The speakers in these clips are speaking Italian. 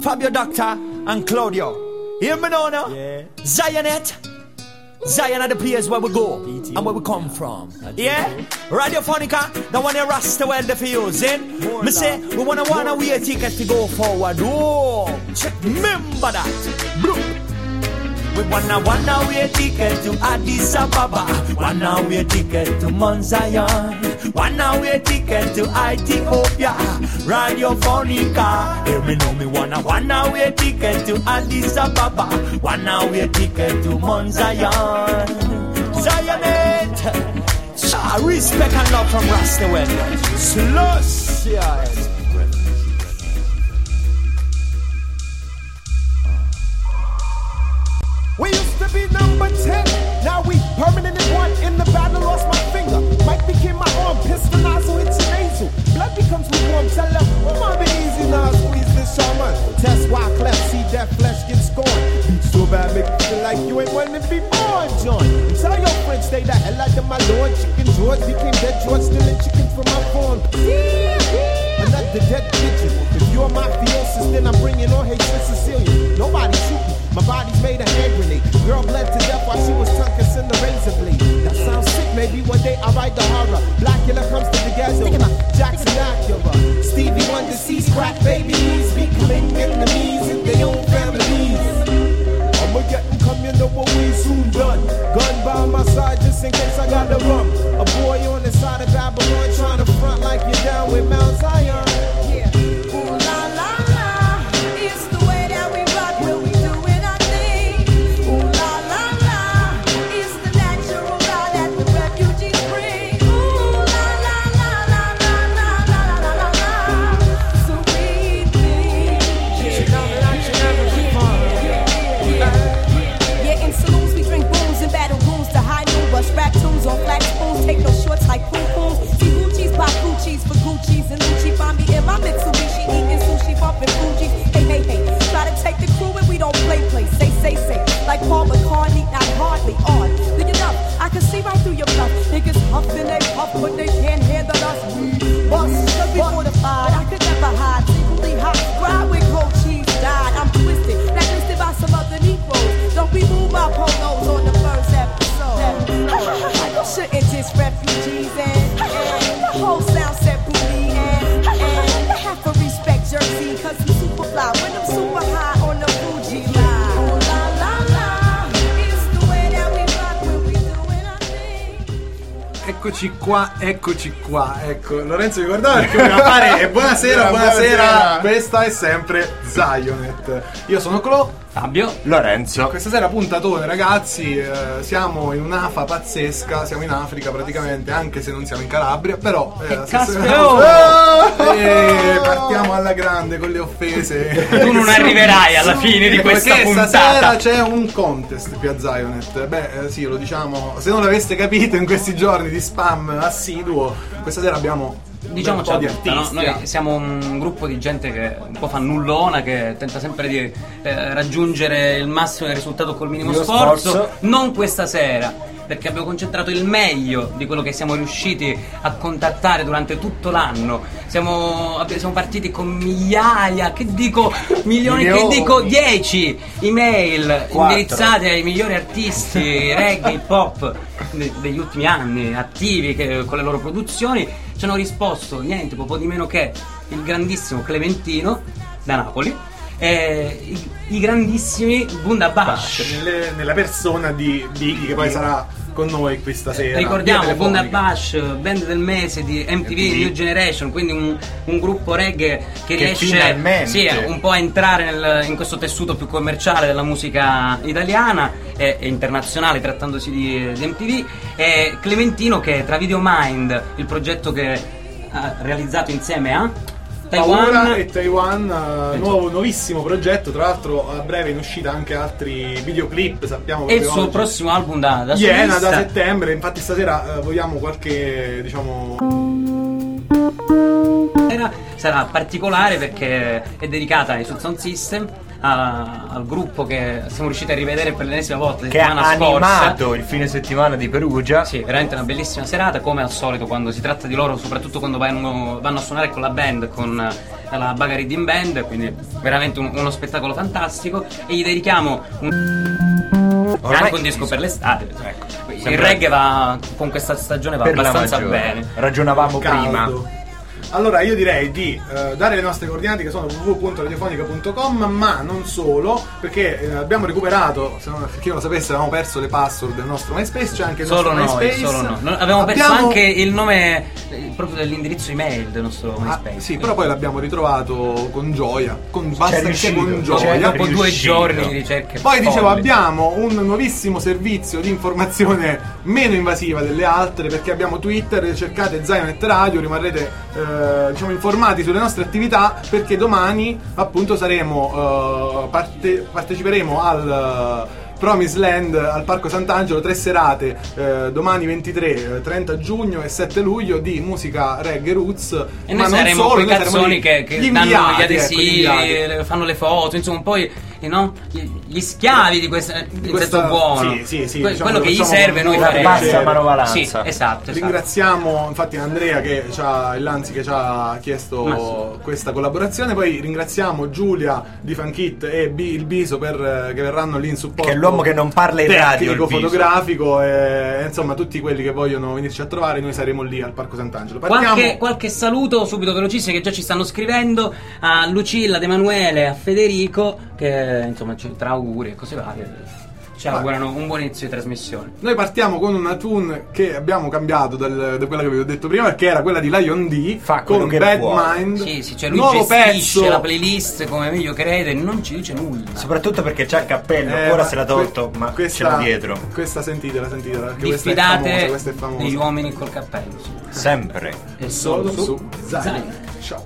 Fabio Doctor and Claudio. Hear me now, no? Yeah. Zionet. Zion are the place where we go and where we come from. Yeah? Radiophonica, the one you rasta well for using. Me say, we wanna way ticket to go forward. Oh, remember that. Bro. We wanna way ticket to Addis Ababa. Wanna way ticket to Mount Zion. Wanna way ticket to Ethiopia. Radiophonica. Hear me know me wanna way ticket to Addis Ababa. Wanna way ticket to Mount Zion. Zionate. Respect and love from Rastawell. Slush. Yeah. We used to be number 10, now we permanent in one. In the battle, lost my finger. Mike became my arm, pistol nozzle, it's your nasal. Blood becomes lukewarm, tell them, oh, be easy now, squeeze this shaman. Test why cleft, see that flesh get scorned. Beat so bad, make you feel like you ain't wanting to be born, John. And tell your friends, stay the hell out of my lord. Chicken George became dead George, stealing chicken from my phone. Another dead pigeon. If you're my theosis, then I'm bringing on hatred Sicilian. Nobody shoot me. My body's made a hand grenade. Girl bled to death while she was tunkus in the razor blade. That sounds sick, maybe one day I'll write the horror. Blackula comes to the ghetto. Jackson Acura. Stevie Wonder sees crack babies becoming enemies in their own families. I'ma get them come, you know what we soon done. Gun by my side just in case I gotta run. A boy on the side of Babylon trying to front like you're down with Mount Zion. Yeah. Ooh la la la. It's the way that we rock when we doing our thing. Ooh la la la. It's the natural law that the refugees bring. Ooh la la la la la la la la la la. So we think. Yeah, in saloons we drink booze and battle goons to high noon. Bust rap tunes on flat spoons. Take no shorts like poo-poos. See Gucci's, buy Gucci's for Gucci's and Lucci. Find me in my Mitsubishi eating sushi, bumping Fuji. Hey, hey, hey. Try to take the crew and we don't play. Say. Like Paul McCartney, not hardly on. Do you know? I can see right through your bluff. Niggas huffing they puff, but they can't handle us. We bust, cause we fortified. I could never hide. Secretly hot, ride with gold cheese died. I'm twisted, blacklisted by some other Negroes. Don't we move our polos on the first episode. You shouldn't diss refugees and the whole sound set booty and the half of respect jersey. Cause we super fly when I'm super high on the Fuji line. Ooh la la la, it's the way that we rock when we doing our thing. Eccoci qua, ecco, Lorenzo ricordava perché voleva fare buonasera, questa è sempre Zionet. Io sono Clo, Fabio, Lorenzo. Questa sera puntatone ragazzi, siamo in un'afa pazzesca, siamo in Africa praticamente, anche se non siamo in Calabria, però partiamo alla grande con le offese. Tu non arriverai alla fine di questa puntata. Stasera c'è un contest qui a Zionet. Sì, lo diciamo, se non l'aveste capito in questi giorni di spam assiduo, questa sera abbiamo diciamo un po' di artisti. No? Noi siamo un gruppo di gente che un po' fannullona, che tenta sempre di raggiungere il massimo del risultato col minimo sforzo. Non questa sera, perché abbiamo concentrato il meglio di quello che siamo riusciti a contattare durante tutto l'anno. Siamo partiti con migliaia, che dico milioni, che dico 10 email indirizzate ai migliori artisti reggae, hip hop degli ultimi anni attivi, che con le loro produzioni ci hanno risposto niente poco di meno che il grandissimo Clementino da Napoli e i grandissimi Bunda Bash nella persona di Biggie, che poi sarà con noi questa sera. Ricordiamo Bunda Bash, band del mese di MTV New Generation, quindi un gruppo reggae che riesce un po' a entrare in questo tessuto più commerciale della musica italiana e internazionale, trattandosi di MTV. E Clementino, che tra Videomind, il progetto che ha realizzato insieme a Paura e Taiwan, nuovissimo progetto, tra l'altro a breve in uscita anche altri videoclip, sappiamo. E il suo prossimo album da Iena da settembre, infatti stasera vogliamo qualche, sarà particolare perché è dedicata ai Sound System, al gruppo che siamo riusciti a rivedere per l'ennesima volta che ha animato il fine settimana di Perugia. Sì, veramente una bellissima serata, come al solito quando si tratta di loro, soprattutto quando vanno a suonare con la band, con la Bagaridin Band, quindi veramente uno spettacolo fantastico, e gli dedichiamo anche un disco per l'estate. Ecco. Il reggae va con questa stagione va abbastanza bene. Ragionavamo prima. Allora io direi di dare le nostre coordinate, che sono www.radiofonica.com, ma non solo, perché abbiamo recuperato, se chi non lo sapesse, avevamo perso le password del nostro MySpace, c'è anche il nostro MySpace. Solo noi. Abbiamo perso anche il nome proprio dell'indirizzo email del nostro MySpace. Sì, però poi l'abbiamo ritrovato con gioia, basta che con gioia. Dopo 2 giorni di ricerche. Poi dicevo, abbiamo un nuovissimo servizio di informazione meno invasiva delle altre, perché abbiamo Twitter, cercate Zionet Radio, rimarrete informati sulle nostre attività, perché domani appunto saremo parteciperemo al Promised Land al Parco Sant'Angelo, 3 serate, domani 23, 30 giugno e 7 luglio di musica reggae roots. E noi saremo quei cazzoni che danno gli adesivi, fanno le foto, insomma un po' gli schiavi di questa buono. Sì, quello che gli serve noi faremo. Bassa manovalanza. Sì, esatto. Ringraziamo infatti Andrea che ci ha chiesto questa collaborazione. Poi ringraziamo Giulia di Funkit e il Biso che verranno lì in supporto, che è l'uomo che non parla in radio, tecnico, fotografico, e insomma tutti quelli che vogliono venirci a trovare. Noi saremo lì al Parco Sant'Angelo. Qualche saluto subito velocissimo, che già ci stanno scrivendo, a Lucilla, ad Emanuele, a Federico, che insomma tra auguri e cose varie ci augurano un buon inizio di trasmissione. Noi partiamo con una tune che abbiamo cambiato da quella che vi ho detto prima, che era quella di Lion D, con Bad Mind. Sì, cioè lui gestisce la playlist come meglio crede, non ci dice nulla. Soprattutto perché c'ha il cappello, ora se l'ha tolto, ma ce l'ha dietro. Questa sentitela. Diffidate questa è famosa. degli uomini col cappello. Sì. Sempre. E solo su Zion. Ciao.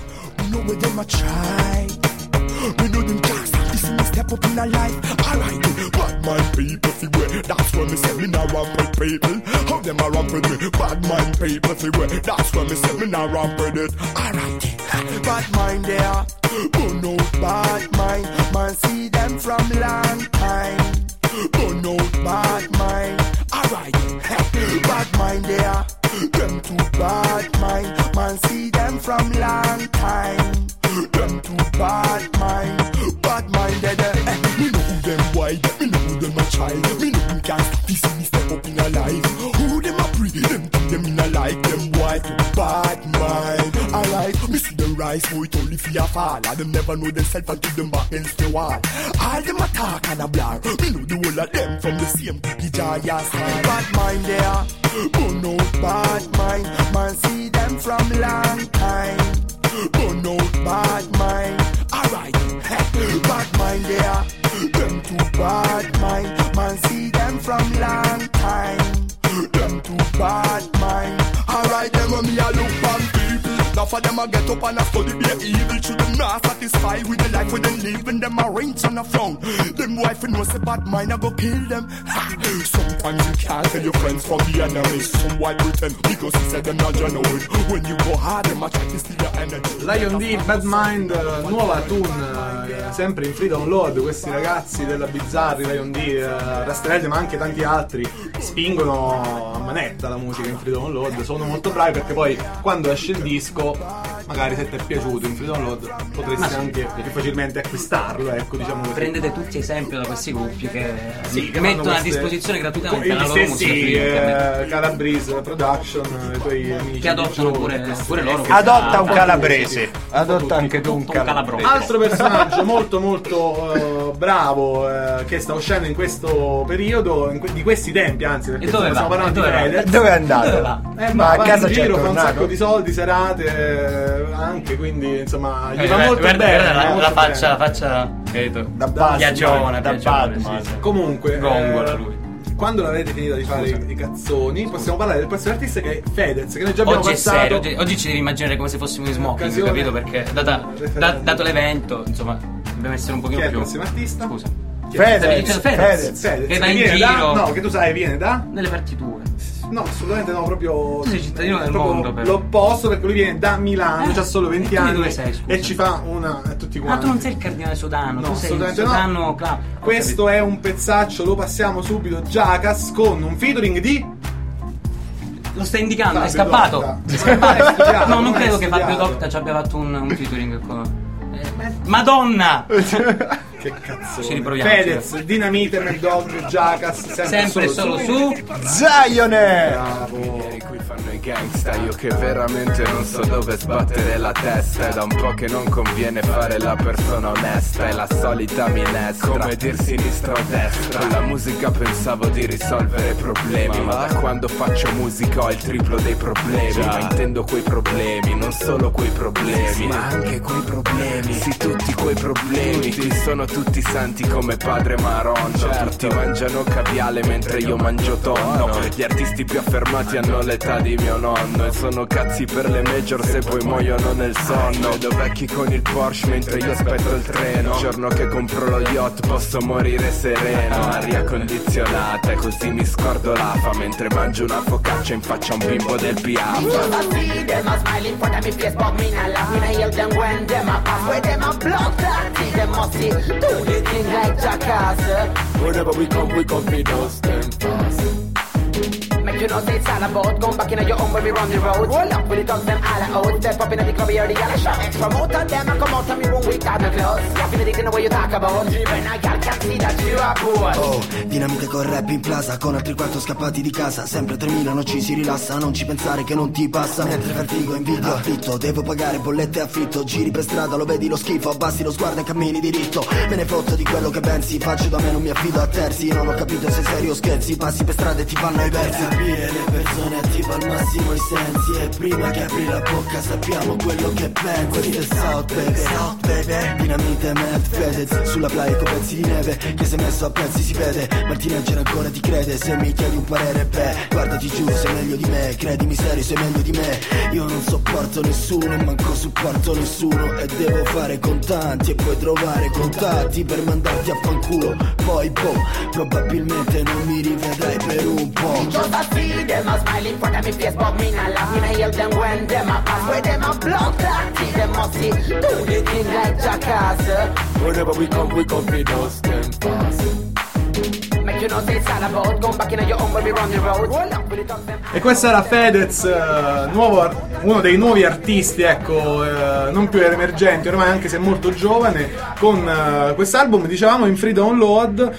Me know them can't stop this me step up in a life. Alright, bad mind people fi where. That's when me say me nah ramp with people. How them a ramp with me? Bad mind people fi where. That's when me say me nah ramp with it. Alright, bad mind there. Oh no, bad mind. Man see them from long time. Oh no, bad mind. Alright, bad mind there. Them too bad mind. Man see them from long time. Them too bad minded. Me know who them wild, me know who them a child. Me know them can't stop to see me step up in a life. Who them a pre, them think them in a like. Them wild too bad mind. Alright, me see them rise, boy it only for a fall. And them never know themselves until them back against the wall. All them a talk and a blur. Me know the whole of them from the same cookie jar, yes. Bad mind there, oh no bad mind. Man see them from long time. Oh no, bad mind. Alright, bad mind there. Them too bad mind. Man see them from long time. Them too bad mind. Alright, them when me a look on people. Now for them a get up and a study their evil. Should them not satisfied with the life where they live, and them a rinse on the frown. Them wife knows the bad mind, I go kill them. Sometimes you can't tell your friends from the enemies. Some white pretend because he said them not you know it. When you go hard, them a try to steal your energy. Lion D, Bad Mind, nuova tune, sempre in free download. Questi ragazzi della Bizzarri, Lion D, Rastrelli, ma anche tanti altri spingono a manetta la musica in free download. Sono molto bravi, perché poi quando esce il disco, magari se ti è piaciuto in free download, potresti anche più facilmente acquistarlo, ecco, diciamo così. Prendete tutti esempio da questi gruppi che mettono a disposizione gratuitamente la loro musica free. Calabrese Production, i tuoi amici che adottano pure loro. Adotta un calabrese, adotta anche tu un calabrese. Altro personaggio molto bravo, che sta uscendo in questo periodo, di questi tempi, anzi, perché stiamo parlando di Fedez. Dove è andato? Ma a casa in giro, fa un sacco di soldi, serate anche, quindi insomma gli va molto bene. La faccia da Batman. Comunque gongola lui. Quando l'avrete finita di fare i cazzoni, possiamo parlare del prossimo artista, che è Fedez, che noi già abbiamo passato. Oggi ci devi immaginare come se fossimo in smoking, capito? Perché dato l'evento, insomma, dobbiamo essere un pochino più. Chi è il prossimo artista? Scusa. Fedez. Che va in giro. No, che tu sai, viene da? Nelle partiture. No, assolutamente no, proprio. Tu sei cittadino del mondo, però. L'opposto, perché lui viene da Milano, c'ha solo 20 anni. Dove sei, scusa? E ci fa una. tutti quanti. Ma tu non sei il cardinale Sodano, No, tu sei il assolutamente Sodano no. Club. Questo è un pezzaccio, lo passiamo subito. Jackass con un featuring di... Lo stai indicando, Fabio è scappato? Docta. È scappato? studiato, No, non non credo è che Fabio studiato. Docta ci abbia fatto un featuring con... Madonna! Che cazzo. Ci riproviamo. Fedez, Dinamite, Mad Dog, Jackass, Sempre solo su... Zione! Bravo. Qui fanno i gangsta, io che veramente non so dove sbattere la testa. È da un po' che non conviene fare la persona onesta. È la solita minestra, come dir sinistra o destra. Con la musica pensavo di risolvere problemi, ma da quando faccio musica ho il triplo dei problemi. Ma intendo quei problemi, non solo quei problemi, ma anche quei problemi. Sì, tutti quei problemi. Sono tutti santi come padre Maronno. Tutti mangiano caviale mentre io mangio tonno. Gli artisti più affermati hanno l'età di mio nonno e sono cazzi per le major se poi muoiono nel sonno. Vedo vecchi con il Porsche mentre io aspetto il treno. Il giorno che compro lo yacht posso morire sereno. Aria condizionata e così mi scordo l'afa mentre mangio una focaccia in faccia a un bimbo del Piaffa. Whenever we come feed us them fast. Make you know say it's all about going back in your own when we run the road. Roll up with the thugs them all out. Step up in the club, you already got a shot. Promote on them and come out and me room without no clothes. Laughing at the way you talk about. Even a girl can see that you are poor. Oh, dinamite con rap in plaza, con altri 4 scappati di casa. Sempre 3.000 non ci si rilassa, non ci pensare che non ti passa. Mentre vertigo in video affitto, devo pagare bollette e affitto. Giri per strada, lo vedi lo schifo, abbassi lo sguardo e cammini diritto. Me ne fotto di quello che pensi, faccio da me, non mi affido a terzi. Non ho capito se sei serio o scherzi, passi per strada e ti fanno i versi. Capire le persone attiva al massimo i sensi, e prima che apri la bocca sappiamo quello che pensi. Questo è South baby, South baby. Dinamite, Mad Fedez, sulla playa con pezzi di neve, che se messo a pezzi si vede. Ma il teenager ancora ti crede, se mi chiedi un parere beh, guardati giù, sei meglio di me, credimi serio, sei meglio di me. Io non sopporto nessuno, manco supporto nessuno, e devo fare contanti e poi trovare contatti per mandarti a fanculo. Poi boh, probabilmente non mi rivedrai per un po'. Just I see them a smiling for them in Facebook, me not laugh, me not hail them when them a pass. Where them a blood clot, see them must see, do the thing like Jackass. Whenever we come feed us them fast. Make you know say it's all about going back in your own when we run the road. Roll up with the thugs them. E questo era Fedez, uno dei nuovi artisti, ecco, non più emergenti ormai, anche se molto giovane, con quest'album, dicevamo, in free download.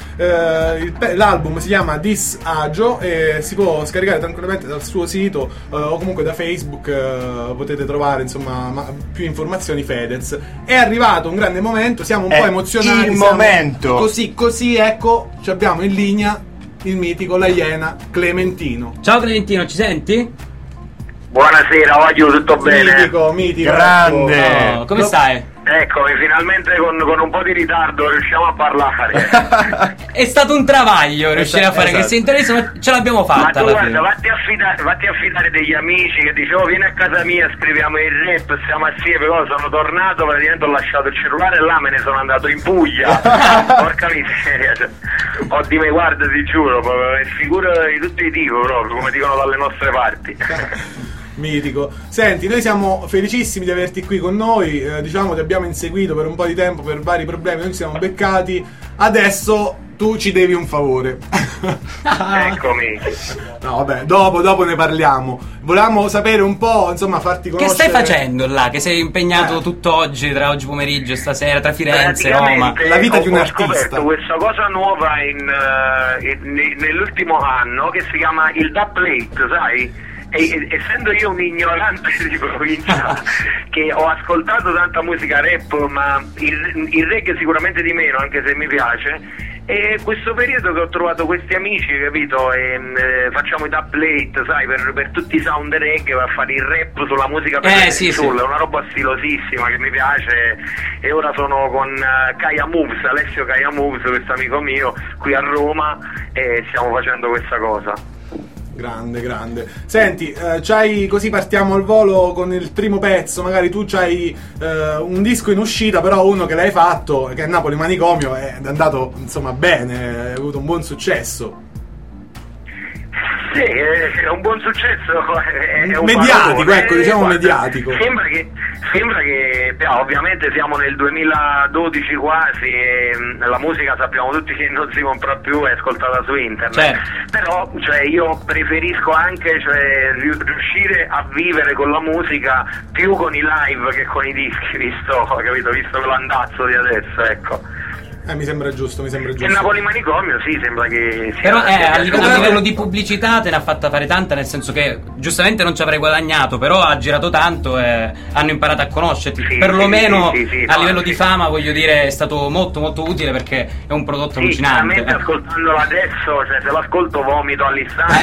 L'album si chiama Disagio e si può scaricare tranquillamente dal suo sito o comunque da Facebook, potete trovare insomma più informazioni. Fedez, è arrivato un grande momento, siamo un po' emozionati, il momento così ecco, ci abbiamo in linea il mitico, la Iena, Clementino. Ciao Clementino, ci senti? Buonasera, voglio tutto bene. Mitico, grande. ecco. Oh, come stai? Eccomi, finalmente con un po' di ritardo riusciamo a parlare. È stato un travaglio riuscire a fare questa intervista, ma ce l'abbiamo Ma fatta tu alla guarda, fine. vatti a fidare degli amici che dicevo vieni a casa mia, scriviamo il rap, stiamo assieme, però sono tornato, praticamente ho lasciato il cellulare là, me ne sono andato in Puglia. Porca miseria, cioè, ho di me, guarda, ti giuro, è figura di tutti i tipi proprio, come dicono dalle nostre parti. Mitico. Senti, noi siamo felicissimi di averti qui con noi, diciamo ti abbiamo inseguito per un po' di tempo per vari problemi, noi ci siamo beccati, adesso tu ci devi un favore. Eccomi. No vabbè, dopo ne parliamo. Volevamo sapere un po', insomma, farti Che conoscere. stai facendo là? Che sei impegnato tutto oggi, tra oggi pomeriggio e stasera, tra Firenze, Roma? La vita di un ho artista. scoperto questa cosa nuova nell'ultimo anno che si chiama il dubplate, sai? E essendo io un ignorante di provincia che ho ascoltato tanta musica rap, ma il reggae sicuramente di meno, anche se mi piace, e questo periodo che ho trovato questi amici, capito, e facciamo i dubplate, sai, per tutti i sound reggae, per fare il rap sulla musica per sì. è una roba stilosissima che mi piace, e ora sono con Kaya Moves, Alessio Kaya Moves, questo amico mio qui a Roma, e stiamo facendo questa cosa. Grande. Senti, così partiamo al volo con il primo pezzo. Magari tu c'hai un disco in uscita, però uno che l'hai fatto, che è Napoli Manicomio, è andato insomma bene, hai avuto un buon successo. Sì, è un buon successo. È un mediatico, paragone. ecco, diciamo mediatico. Sembra che ovviamente siamo nel 2012 quasi e la musica sappiamo tutti che non si compra più, è ascoltata su internet. Certo. Però io preferisco anche riuscire a vivere con la musica più con i live che con i dischi, visto l'andazzo di adesso, ecco. Mi sembra giusto. E Napoli Manicomio sembra che sia. Però a livello di pubblicità te ne ha fatta fare tanta, nel senso che giustamente non ci avrei guadagnato, però ha girato tanto e hanno imparato a conoscerti. Perlomeno a livello di fama, voglio dire, è stato molto molto utile perché è un prodotto allucinante. Veramente ascoltandolo adesso, se l'ascolto vomito all'istante.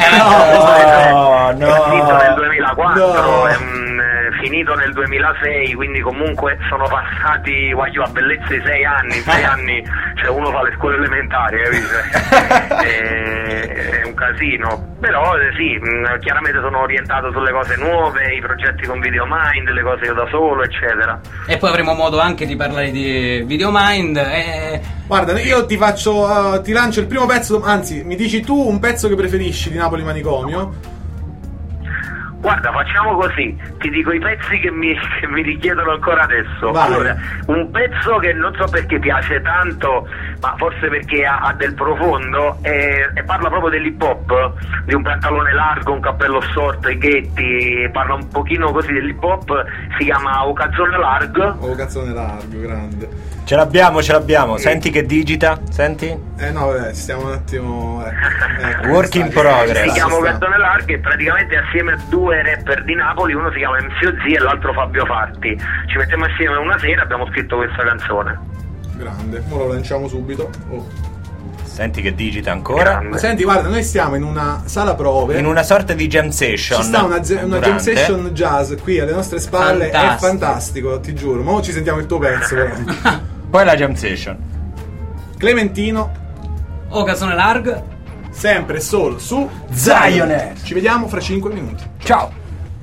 No. È finito nel 2004, è finito nel 2006, quindi comunque sono passati a bellezza di 6 anni. In 6 anni uno fa le scuole elementari, capito? È un casino, però chiaramente sono orientato sulle cose nuove, i progetti con Videomind, le cose io da solo, eccetera. E poi avremo modo anche di parlare di Videomind. Guarda, io ti lancio il primo pezzo, anzi mi dici tu un pezzo che preferisci di Napoli Manicomio. Guarda, facciamo così, ti dico i pezzi che mi richiedono ancora adesso. Vai. Allora, un pezzo che non so perché piace tanto, ma forse perché ha del profondo, e parla proprio dell'hip hop, di un pantalone largo, un cappello storto, i ghetti, parla un pochino così dell'hip hop, si chiama O Cazzone Largo. O Cazzone Largo, grande. Ce l'abbiamo. Senti che digita? Senti? No, vabbè, stiamo un attimo. Work in progress. Si chiama Cazzone Largo e praticamente assieme a 2 rapper di Napoli, uno si chiama MC Ozzy e l'altro Fabio Farti. Ci mettiamo assieme una sera e abbiamo scritto questa canzone. Grande, ora lo lanciamo subito. Senti che digita ancora. Senti, guarda, noi stiamo in una sala prove, in una sorta di jam session. Ci sta una jam session jazz qui alle nostre spalle. Fantastico. È fantastico, ti giuro. Ma ci sentiamo il tuo pezzo però. Poi la jam session. Clementino, O Cazzone Largo, sempre e solo su Zionet. Ci vediamo fra 5 minuti. Ciao.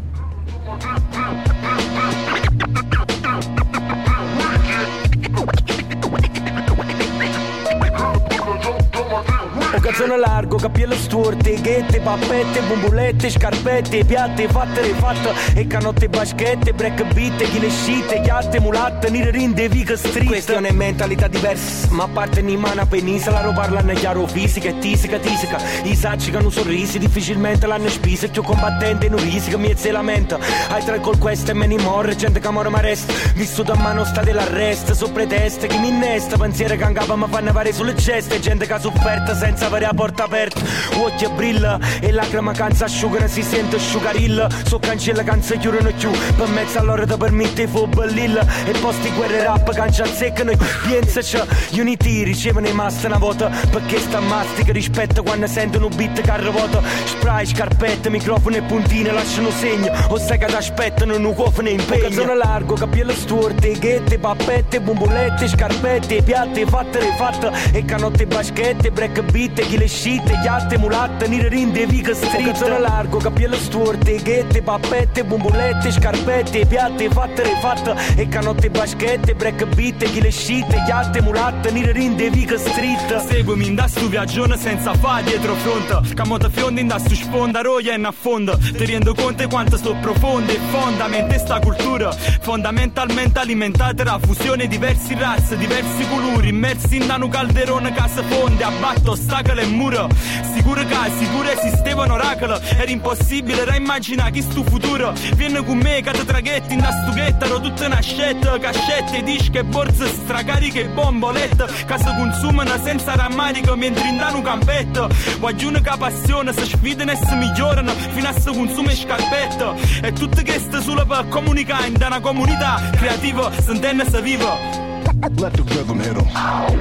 O Cazzone Largo, capello storte, ghette, pappette, bombulette, scarpette, piatte, fatte, rifatte, e canotte, baschette, break beat, chile scitte, chiatte, mulatte, nire rinde, vica street. Questione mentalità diversa, ma a parte ni mana penisola, lo parlano chiaro fisica e tisica. I sacci che hanno sorrisi, difficilmente l'hanno spisa, più combattente non risica, mi se lamenta. Hai tre col questo e me ne morre, gente che amore ma resta, vissuto a mano sta dell'arresto, su preteste, chi mi innesta, pensieri che angava ma fanno fare sulle geste, gente che ha sofferto senza avere la porta aperta, occhio brilla e lacrima canza asciugano, si sente asciugarilla, so cancella canza chiudono più, per mezzo all'ora ti permette fu bellilla, e posti guerre rap cancia azzeccano, pensaci, uniti ricevono i massa una volta, perché sta mastica rispetto quando sentono beat che arrovota, spray, scarpette, microfono e puntine lasciano segno, o sai che ti aspettano un cofano impegno. O Cazzone Largo, capello storte, ghette, pappette, bombulette, scarpette, piatte, fatte, rifatte, e canotte, baschette, break beat, chi le scitte, chiatte, mulatte, nire rinde, vica street. O Cazzone Largo, capello storte, ghette, pappette, bombulette, scarpette, piatte, fatte, rifatte, e canotte, baschette, break beat, chi le scitte, chiatte, mulatte, nire rinde, vica street. Seguimi in da stu viaggione senza fa dietro fronte, camota fionda in da stu sponda, roia in affonda, ti rendo conto di quanto sto profonda e fondamente sta cultura, fondamentalmente alimentata da fusione diversi razze, diversi colori, immersi in un calderone che si fonde, abbatto ostacoli e mura, sicuro esisteva un oracolo, era impossibile da immaginare chi stu futuro, vieni con me che ti traghetti in da stughetta, ero tutta una scetta, cascette, dischi e borse stracariche e bombolette, che si consumano senza rammarico mentre in da un campetto, guaglione che passione, si sfidano e si migliorano, fino a si consuma e scarpetta, e tutte queste solo per comunicare in da una comunità creativa, si intende e si vive. Let the rhythm hit 'em.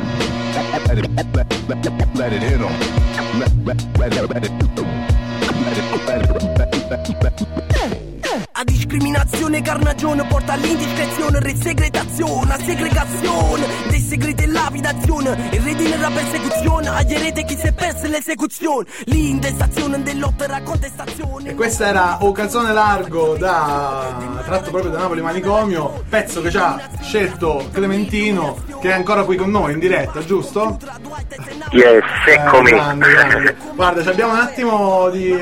Let it hit 'em. A discriminazione carnagione porta all'indiscrezione, resegretazione, a segregazione, dei segreti e lapidazione, il redine la persecuzione, agli eredi chi si è perso l'esecuzione, l'indestazione dell'opera contestazione. E questa era O Cazzone Largo, tratto proprio da Napoli Manicomio, pezzo che ci ha scelto Clementino, che è ancora qui con noi in diretta, giusto? Yes, eccomi. Grande. Guarda, abbiamo un attimo di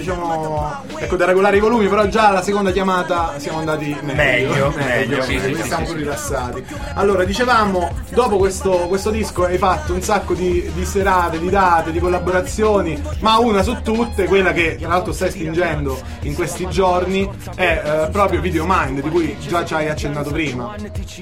da regolare i volumi, però già alla seconda chiamata siamo andati meglio. Sì, siamo più rilassati. Allora, dicevamo, dopo questo disco hai fatto un sacco di serate, di date, di collaborazioni, ma una su tutte, quella che tra l'altro stai spingendo in questi giorni, è proprio Videomind, di cui già ci hai accennato prima.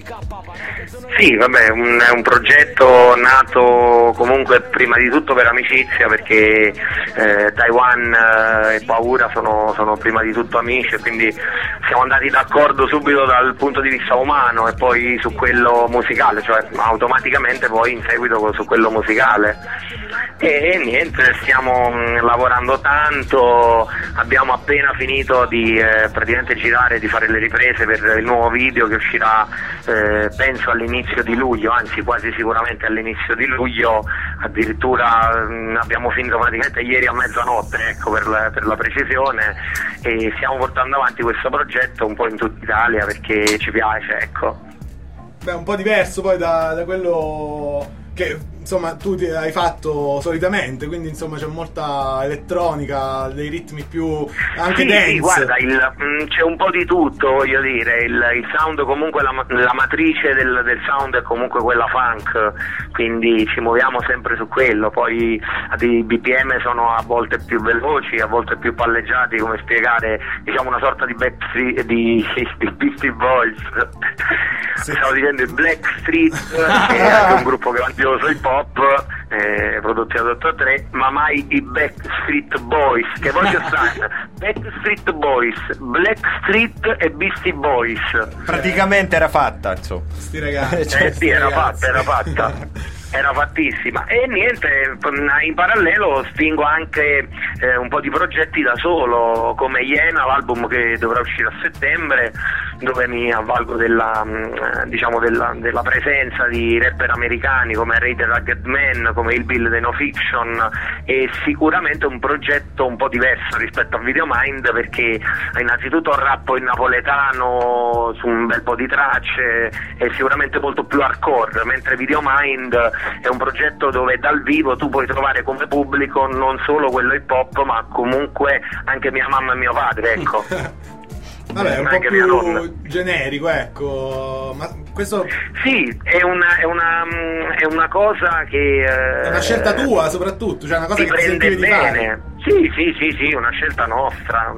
Sì, vabbè, è un progetto nato comunque prima di tutto per amicizia, perché Taiwan e Paura sono prima di tutto amici, e quindi siamo andati d'accordo subito dal punto di vista umano e poi su quello musicale, cioè automaticamente poi in seguito su quello musicale. E niente, stiamo lavorando tanto, abbiamo appena finito di praticamente girare, di fare le riprese per il nuovo video che uscirà penso all'inizio di luglio, anzi quasi sicuramente all'inizio di luglio, addirittura abbiamo finito praticamente ieri a mezzanotte, ecco, per la precisione, e stiamo portando avanti questo progetto un po' in tutta Italia perché ci piace, ecco. Beh, un po' diverso poi da quello che insomma tu hai fatto solitamente, quindi insomma c'è molta elettronica, dei ritmi più anche dance. Sì, guarda, c'è un po' di tutto, voglio dire, il sound comunque, la matrice del sound è comunque quella funk, quindi ci muoviamo sempre su quello, poi i BPM sono a volte più veloci, a volte più palleggiati, come spiegare, diciamo una sorta di Beastie Boys. Stavo dicendo il Blackstreet, che è anche un gruppo grandioso hip hop, prodotti da Dr. Dre, ma mai i Backstreet Boys, che voglio stare Backstreet Boys, Blackstreet e Beastie Boys. Praticamente era fatta, insomma. Sti ragazzi. Sì, era fatta. Era fattissima. E niente, in parallelo spingo anche un po' di progetti da solo, come Iena, l'album che dovrà uscire a settembre, dove mi avvalgo della presenza di rapper americani come Ray the Rugged Man, come il Bill the No Fiction, e sicuramente un progetto un po' diverso rispetto a Videomind, perché innanzitutto rappo in napoletano su un bel po' di tracce, è sicuramente molto più hardcore, mentre Videomind è un progetto dove dal vivo tu puoi trovare come pubblico non solo quello hip hop, ma comunque anche mia mamma e mio padre, ecco. Vabbè, è un po' più generico, ecco. Ma questo sì, è una cosa che è una scelta tua, soprattutto, cioè una cosa che ti sentivi di fare. Sì, una scelta nostra.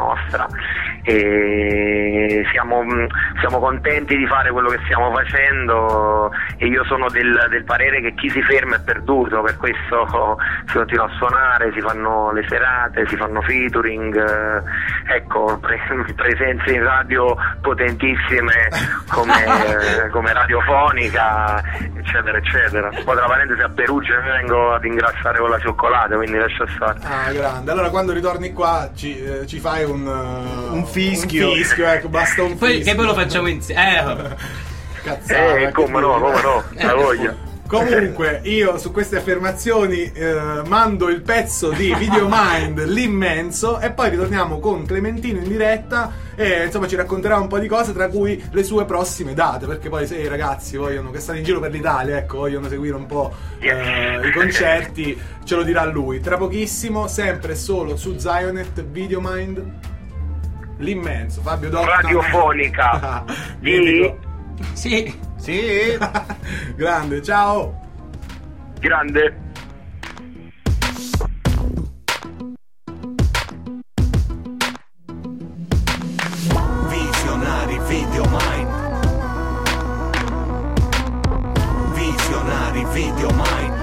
E siamo contenti di fare quello che stiamo facendo, e io sono del parere che chi si ferma è perduto, per questo si continua a suonare, si fanno le serate, si fanno featuring, ecco, presenze in radio potentissime come Radiofonica, eccetera eccetera. Poi tra parentesi a Perugia mi vengo ad ingrassare con la cioccolata, quindi lascia stare. Ah, grande. Allora quando ritorni qua ci fai un fischio, ecco, basta un fischio. Che poi lo facciamo insieme. Cazzata, come no, la voglia. Comunque io su queste affermazioni mando il pezzo di Videomind, l'immenso, e poi ritorniamo con Clementino in diretta e insomma ci racconterà un po' di cose, tra cui le sue prossime date, perché poi se i ragazzi che stanno in giro per l'Italia, ecco, vogliono seguire un po' i concerti, ce lo dirà lui tra pochissimo, sempre solo su Zionet. Videomind, l'immenso Fabio Dotta, Radiofonica. Sì. Grande, ciao. Grande. Visionari Videomind. Visionari Videomind.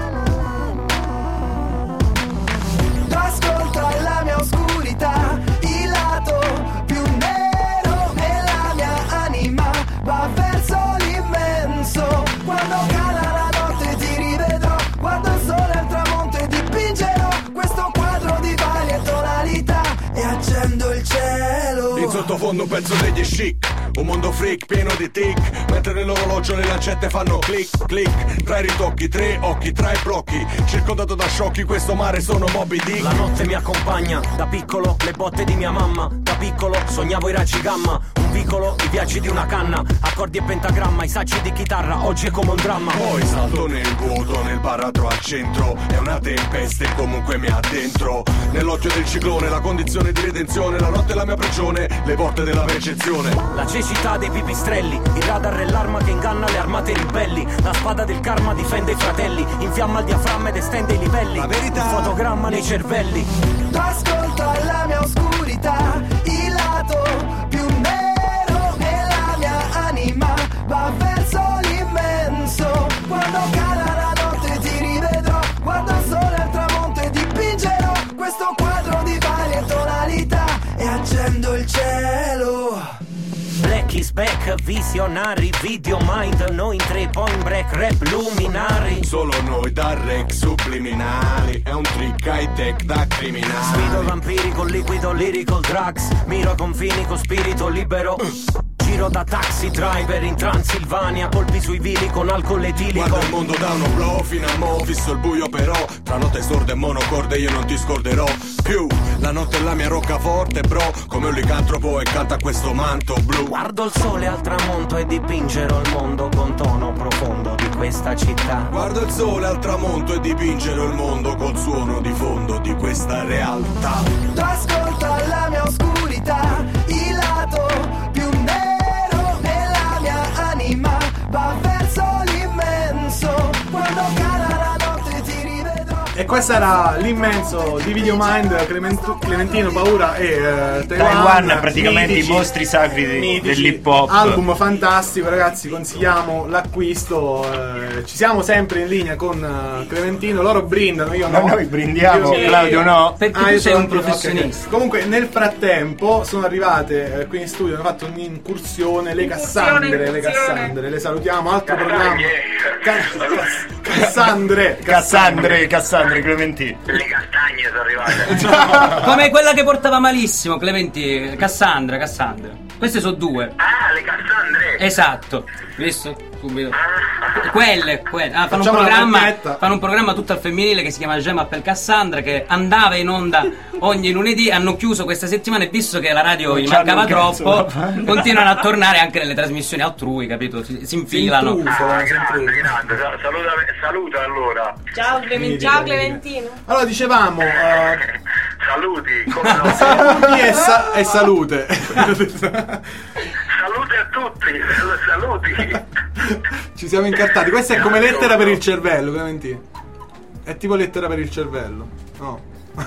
Ascolta la mia oscurità, il lato più nero della mia anima va verso l'immenso. Quando cala la notte ti rivedrò, guardo il sole al tramonto e dipingerò questo quadro di varie tonalità e accendo il cielo. In sottofondo un pezzo degli Chic, Un mondo freak pieno di tic, mentre nell'orologio le lancette fanno click, click. Tra i ritocchi, 3 occhi, tra i blocchi, circondato da sciocchi, questo mare sono Moby Dick. La notte mi accompagna, da piccolo le botte di mia mamma. Da piccolo sognavo i raggi gamma, un vicolo, i viaggi di una canna, accordi e pentagramma, i sacci di chitarra, oggi è come un dramma. Poi salto nel vuoto, nel baratro al centro, è una tempesta e comunque mi addentro. Nell'occhio del ciclone, la condizione di redenzione, la notte è la mia prigione, le porte della percezione. La cecità dei pipistrelli, il radar è l'arma che inganna le armate ribelli. La spada del karma difende i fratelli, infiamma il diaframma ed estende i livelli. La verità, un fotogramma nei cervelli. Ascolta la mia oscurità, il lato più nero nella mia anima va verso l'immenso. Quando cala la notte ti rivedrò, guardo il sole al tramonto e dipingerò questo quadro di varie tonalità e accendo il cielo. Black is back, visionari, video mind, noi in 3 point break, rap luminari. Solo noi da rec subliminali, è un trick high tech da criminali. Sfido vampiri con liquido lyrical drugs, miro confini con spirito libero. Giro da taxi driver in Transilvania, colpi sui vili con alcol etilico. Guarda il mondo da un oblò fino a mo', fisso il buio però, tra notte sorda e monocorde io non ti scorderò più. La notte è la mia roccaforte bro, come un licantropo e canta questo manto blu. Guardo il sole al tramonto e dipingerò il mondo con tono profondo di questa città. Guardo il sole al tramonto e dipingerò il mondo col suono di fondo di questa realtà. Tu ascolta la mia oscurità, il lato più nero nella mia anima va verso l'immenso. Quando cala la notte ti rivedrò. E questo era l'immenso di Videomind, Clementino Paura e Taiwan, praticamente mitici, i mostri sacri dell'hip hop. Album fantastico, ragazzi, consigliamo l'acquisto. Ci siamo sempre in linea con Clementino, loro brindano, io no. Noi brindiamo, Claudio no. Perché tu sei un professionista. Okay. Comunque nel frattempo sono arrivate qui in studio, hanno fatto un'incursione le Cassandre, le salutiamo, altro programma. Cassandre, Clementino. Le castagne sono arrivate. Come quella che portava malissimo, Clementino. Cassandra. Queste sono 2. Ah, le Cassandre. Esatto. Visto? Subito. Quelle. Fanno un programma tutto al femminile che si chiama Gemma per Cassandra, che andava in onda ogni lunedì. Hanno chiuso questa settimana e visto che la radio gli mancava troppo, continuano a tornare anche nelle trasmissioni altrui, capito? Si infilano. Grande. Saluta allora. Ciao Clementino. Allora dicevamo saluti, come no? saluti e salute. Salute a tutti, saluti. Ci siamo incartati. Questa è come lettera per il cervello, Clementino. È tipo lettera per il cervello. No.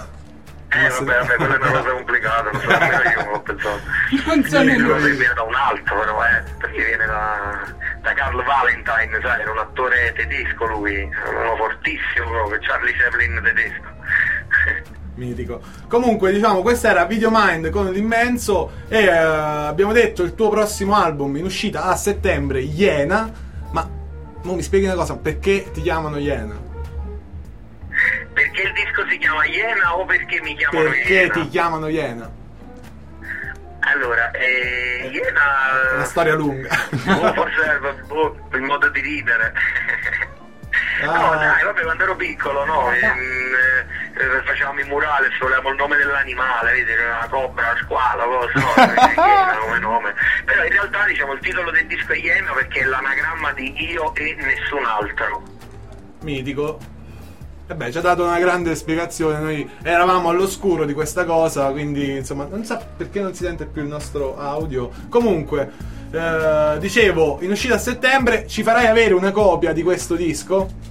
Vabbè, quella è una cosa complicata, non so nemmeno io l'ho pensato. Non so nemmeno. Viene da un altro, però, perché viene da Carl Valentine, sai, era un attore tedesco lui, uno fortissimo proprio, Charlie Chaplin tedesco. Mitico. Comunque, diciamo, questa era Videomind con l'immenso. E abbiamo detto il tuo prossimo album in uscita a settembre, Iena. Ma mo mi spieghi una cosa, perché ti chiamano Iena? Perché il disco si chiama Iena o perché mi chiamano Iena? Perché ti chiamano Iena? Allora, Iena... È una storia lunga. Forse il modo di ridere. No, dai, vabbè, quando ero piccolo, no? Facevamo i murales, volevamo il nome dell'animale, vedi, una cobra, la squalo, cosa, no? Iena come nome. Però in realtà, diciamo, il titolo del disco è Iena perché è l'anagramma di io e nessun altro. Mitico. E beh, ci ha dato una grande spiegazione. Noi eravamo all'oscuro di questa cosa, quindi insomma non so perché non si sente più il nostro audio. Comunque dicevo, in uscita a settembre ci farai avere una copia di questo disco?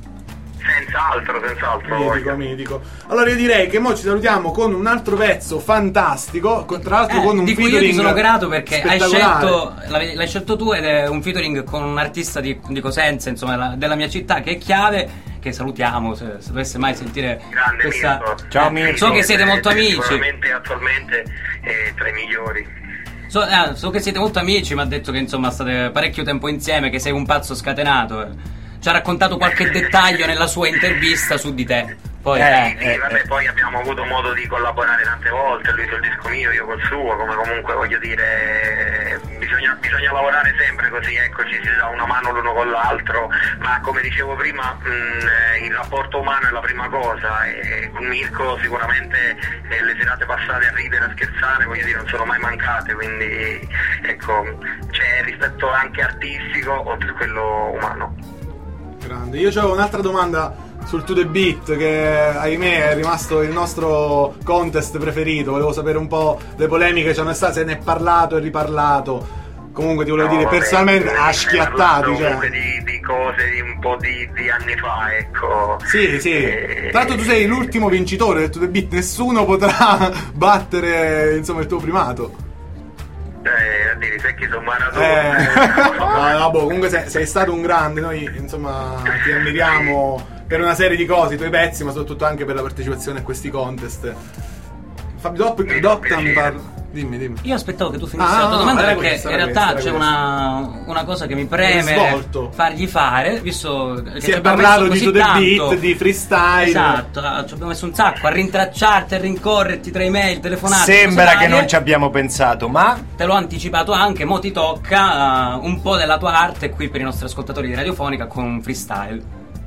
Senz'altro. Mitico. Allora io direi che mo ci salutiamo con un altro pezzo fantastico, tra l'altro con un di featuring. Io ti sono grato perché l'hai scelto tu ed è un featuring con un artista di Cosenza, insomma, della mia città, che è Chiave, che salutiamo se dovesse mai sentire grande questa. Mirko. Ciao Mirko. So che siete molto amici. Sicuramente attualmente tra i migliori. So che siete molto amici, mi ha detto che insomma state parecchio tempo insieme, che sei un pazzo scatenato. Ci ha raccontato qualche dettaglio nella sua intervista su di te. Poi, poi abbiamo avuto modo di collaborare tante volte, lui sul disco mio, io col suo, come comunque voglio dire, mi bisogna lavorare sempre così, ecco, ci si dà una mano l'uno con l'altro, ma come dicevo prima il rapporto umano è la prima cosa, e con Mirko sicuramente le serate passate a ridere, a scherzare, voglio dire, non sono mai mancate, quindi ecco, c'è rispetto anche artistico oltre a quello umano. Grande. Io c'avevo un'altra domanda sul To The Beat, che ahimè è rimasto il nostro contest preferito. Volevo sapere un po' le polemiche che c'hanno state, se ne è parlato e riparlato. Comunque ti volevo dire, personalmente ha schiattati, cioè. Comunque di cose di un po' di anni fa, ecco. Sì. Tra l'altro tu sei l'ultimo vincitore del To The Beat, nessuno potrà battere, insomma, il tuo primato. A dire, sai che sono maratona. No, comunque sei stato un grande, noi insomma ti ammiriamo per una serie di cose, i tuoi pezzi, ma soprattutto anche per la partecipazione a questi contest. Fabio Docta mi parla. Dimmi. Io aspettavo che tu finissi la tua domanda, perché in realtà c'è una cosa che mi preme fargli fare, visto che si è parlato di To The Beat, di freestyle. Esatto, ci abbiamo messo un sacco a rintracciarti, a rincorrerti tra email, telefonate. Sembra che non ci abbiamo pensato, ma te l'ho anticipato anche, mo ti tocca un po' della tua arte qui per i nostri ascoltatori di Radiofonica con un freestyle.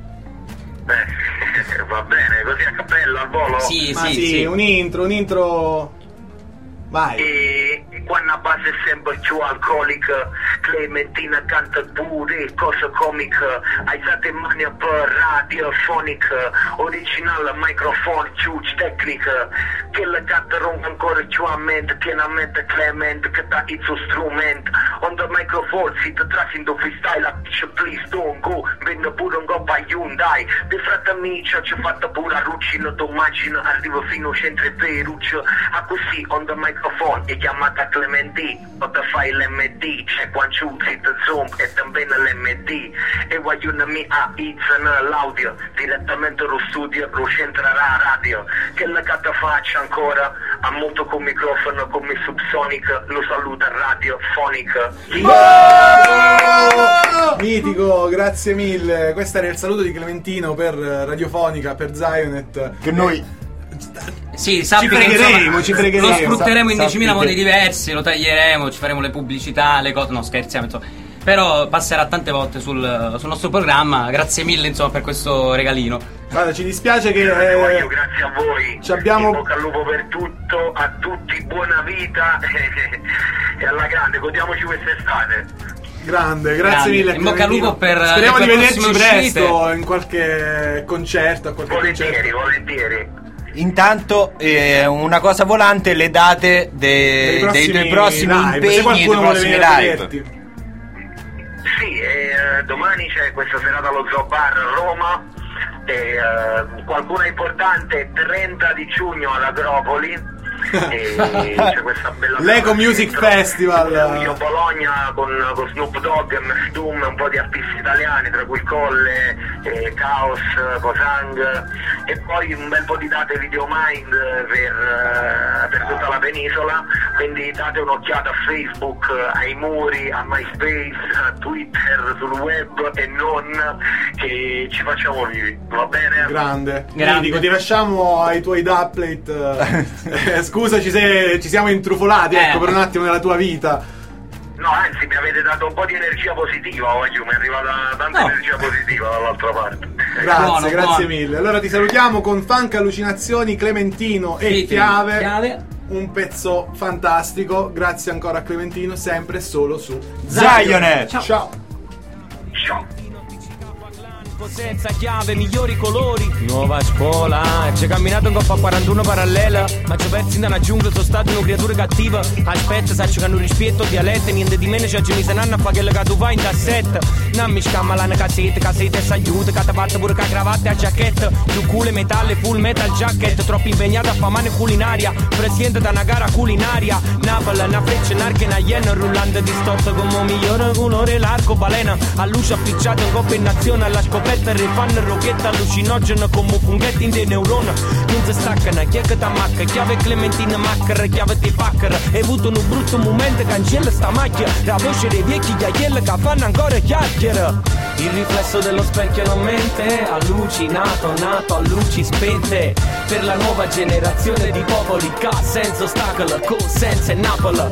Va bene, così a cappello, al volo? Sì. Un intro. Vai. E quando a base è sempre più alcolica, Clementina canta pure cosa comica, hai state in mani per radiofonica, originale microfono, huge tecnica, che la canta ronca ancora più a mente, pienamente Clement, che dà il suo strumento, on the microphone, si te trassi in do freestyle, please don't go, venne pure un go by Hyundai, di frate amici ci fatta pure a Rucci, la tua macchina arriva fino al centro e Peruccio, a così on the microphone è chiamata Clementì, potrà fare l'MD, c'è qua giù, zitto zoom e también l'MD, e voglio una mia Izan l'audio, direttamente allo studio, lo centrerà radio, che la cata faccia ancora, ha molto con microfono, come Subsonic, lo saluta radiofonica. Mitico, grazie mille. Questo era il saluto di Clementino per Radiofonica, per Zionet, che noi ci pregheremo. Lo sfrutteremo in 10.000 modi diversi, lo taglieremo, ci faremo le pubblicità, le cose, no scherziamo, insomma. Però passerà tante volte sul nostro programma. Grazie mille, insomma, per questo regalino. Guarda, ci dispiace che grazie a voi. Abbiamo... In bocca al lupo per tutto, a tutti buona vita e alla grande, godiamoci quest'estate. Grande, grazie mille. In bocca al lupo per speriamo di vederci presto uscite. In qualche concerto, volentieri. Intanto una cosa volante, le date dei tuoi prossimi impegni e dei prossimi live. Sì, domani c'è questa serata allo Zoo Bar a Roma, qualcuna importante 30 di giugno all'Agropoli. C'è questa bella Lego Music Festival Io Bologna con Snoop Dogg, MF Doom, un po' di artisti italiani tra cui Colle, Chaos, Posang, e poi un bel po' di date Videomind per tutta la penisola, quindi date un'occhiata a Facebook, ai muri, a MySpace, a Twitter, sul web, e non, che ci facciamo vivi, va bene? Grande. Dico, ti lasciamo ai tuoi dubplate. Scusaci se ci siamo intrufolati, ecco, per un attimo nella tua vita. No, anzi, mi avete dato un po' di energia positiva oggi, mi è arrivata tanta energia positiva dall'altra parte. Grazie, grazie mille. Allora ti salutiamo con Funk Allucinazioni, Clementino e Chiave. Un pezzo fantastico. Grazie ancora a Clementino, sempre solo su Zionet. Ciao. Senza chiave, migliori colori. Nuova scuola, c'è camminato in coppa a 41 parallela, ma ci persi nella giungla, sono stato una creatura cattiva. Aspetta, saccio che hanno rispetto dialetto, niente di meno, c'è mi nanna a fare quello che tu fai in cassetta. Non mi scamma la cassetta e s'aiuta, che ti parte pure che cravatta e giacchetta. Più culo metallo, full metal jacket, troppo impegnato a fare mano culinaria. Presidente da una gara culinaria, Napoli, una freccia, un'arca, una iena, rullante distorto come un migliore colore, l'arco balena. A luce appicciata in coppa in nazione, alla scoperta rifanno rocchetta allucinogena come funghetti in dei neuroni. Non si staccano, chi è che t'ammacca? Chiave Clementina macchera, chiave ti pacchere. Hai avuto un brutto momento, cancella sta macchia. La voce dei vecchi ghiaielli che fanno ancora chiacchiere. Il riflesso dello specchio non mente, allucinato, nato a luci spente. Per la nuova generazione di popoli che ha senza ostacolo, con senza e Napoli.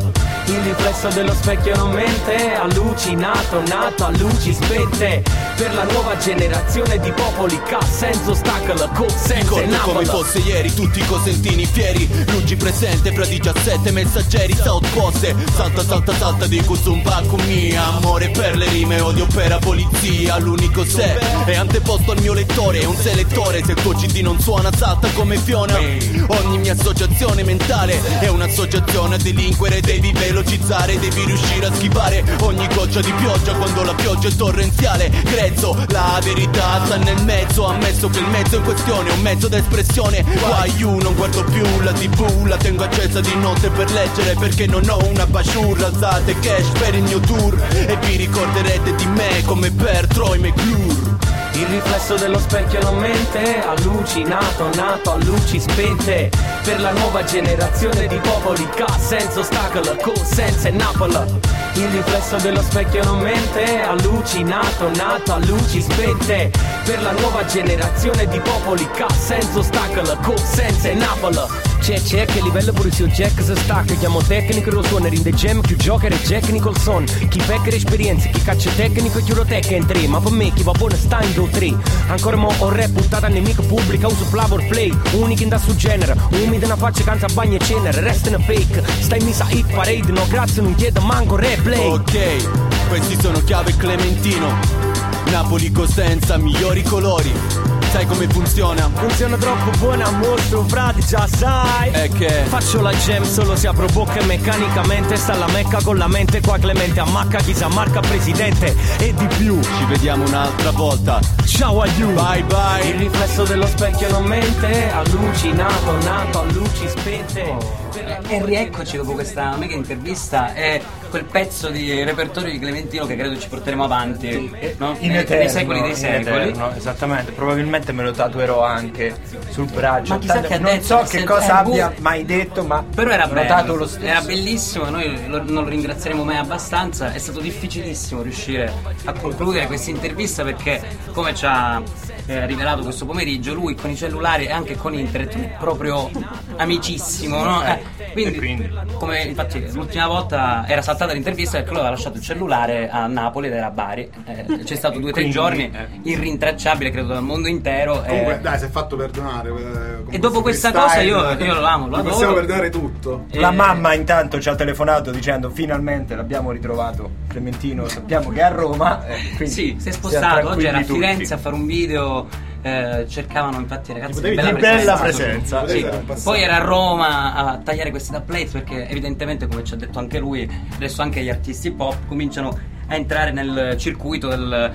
Il riflesso dello specchio non mente, allucinato, nato a luci spente. Per la nuova generazione di popoli che ha senso stacca la senza Ricordo come fosse ieri, tutti i cosentini fieri, Luigi presente fra 17 messaggeri, South Poste, salta salta salta di Kuzumba con mia. Amore per le rime, odio per la polizia. L'unico se è anteposto al mio lettore, è un selettore. Se il tuo CD non suona salta come Fiona. Ogni mia associazione mentale è un'associazione a delinquere. Devi velocizzare, devi riuscire a schivare ogni goccia di pioggia quando la pioggia è torrenziale. Grezzo, la verità sta nel mezzo, ammesso che il mezzo in questione è un mezzo d'espressione. Why you, non guardo più la TV, la tengo accesa di notte per leggere perché non ho una basciura. Alzate cash per il mio tour e vi ricorderete di me come per Troy McClure. Il riflesso dello specchio non mente, allucinato, nato a luci spente. Per la nuova generazione di popoli che ha senso stacca la senza e Napola. Il riflesso dello specchio non mente, allucinato, nato a luci spente. Per la nuova generazione di popoli che ha senso stacca la senza e Napola. C'è che livello pure se Jack si stacca. Chiamo tecnico lo suono, rinde jam, più giocher e Jack Nicholson. Chi pecca esperienze, chi caccia tecnico e chiudo tech in 3. Ma per me chi va buono sta in 2-3. Ancora mo ho rap puntata a nemico pubblica, uso flavor play. Unico in da su genere, umida una faccia canza bagna e cenere. Resta una fake, stai misa hit parade. No grazie non chiedo manco replay. Ok, questi sono Chiave Clementino, Napoli Cosenza, migliori colori. Sai come funziona? Funziona troppo buona, mostro frate, già sai. È che faccio la jam solo se apro bocca e meccanicamente sta la mecca con la mente. Qua Clemente ammacca chi sa marca presidente e di più. Ci vediamo un'altra volta. Ciao a you. Bye bye. Il riflesso dello specchio non mente, allucinato, nato a luci spente. E rieccoci dopo questa mega intervista. È quel pezzo di repertorio di Clementino che credo ci porteremo avanti, no? In eterno, nei secoli dei secoli. Eterno, esattamente, probabilmente me lo tatuerò anche sul braccio. Ma chissà che non detto, so che cosa abbia mai detto, ma però era notato bello, lo stesso. era bellissimo. Noi non lo ringrazieremo mai abbastanza. È stato difficilissimo riuscire a concludere questa intervista perché, come ci ha rivelato questo pomeriggio, lui con i cellulari e anche con internet è proprio amicissimo, no? Quindi, come infatti l'ultima volta era saltata l'intervista perché lui aveva lasciato il cellulare a Napoli ed era a Bari. C'è stato 2 o 3 giorni irrintracciabile, credo, dal mondo intero. Comunque dai, si è fatto perdonare. E dopo questa cosa io lo amo, lo adoro. Possiamo perdonare tutto. La mamma intanto ci ha telefonato dicendo finalmente l'abbiamo ritrovato Clementino, sappiamo che è a Roma. Sì, si è spostato, oggi era a Firenze a fare un video. Cercavano infatti i ragazzi di bella presenza. Sì. Poi era a Roma a tagliare questi dubplate perché evidentemente, come ci ha detto anche lui, adesso anche gli artisti pop cominciano a entrare nel circuito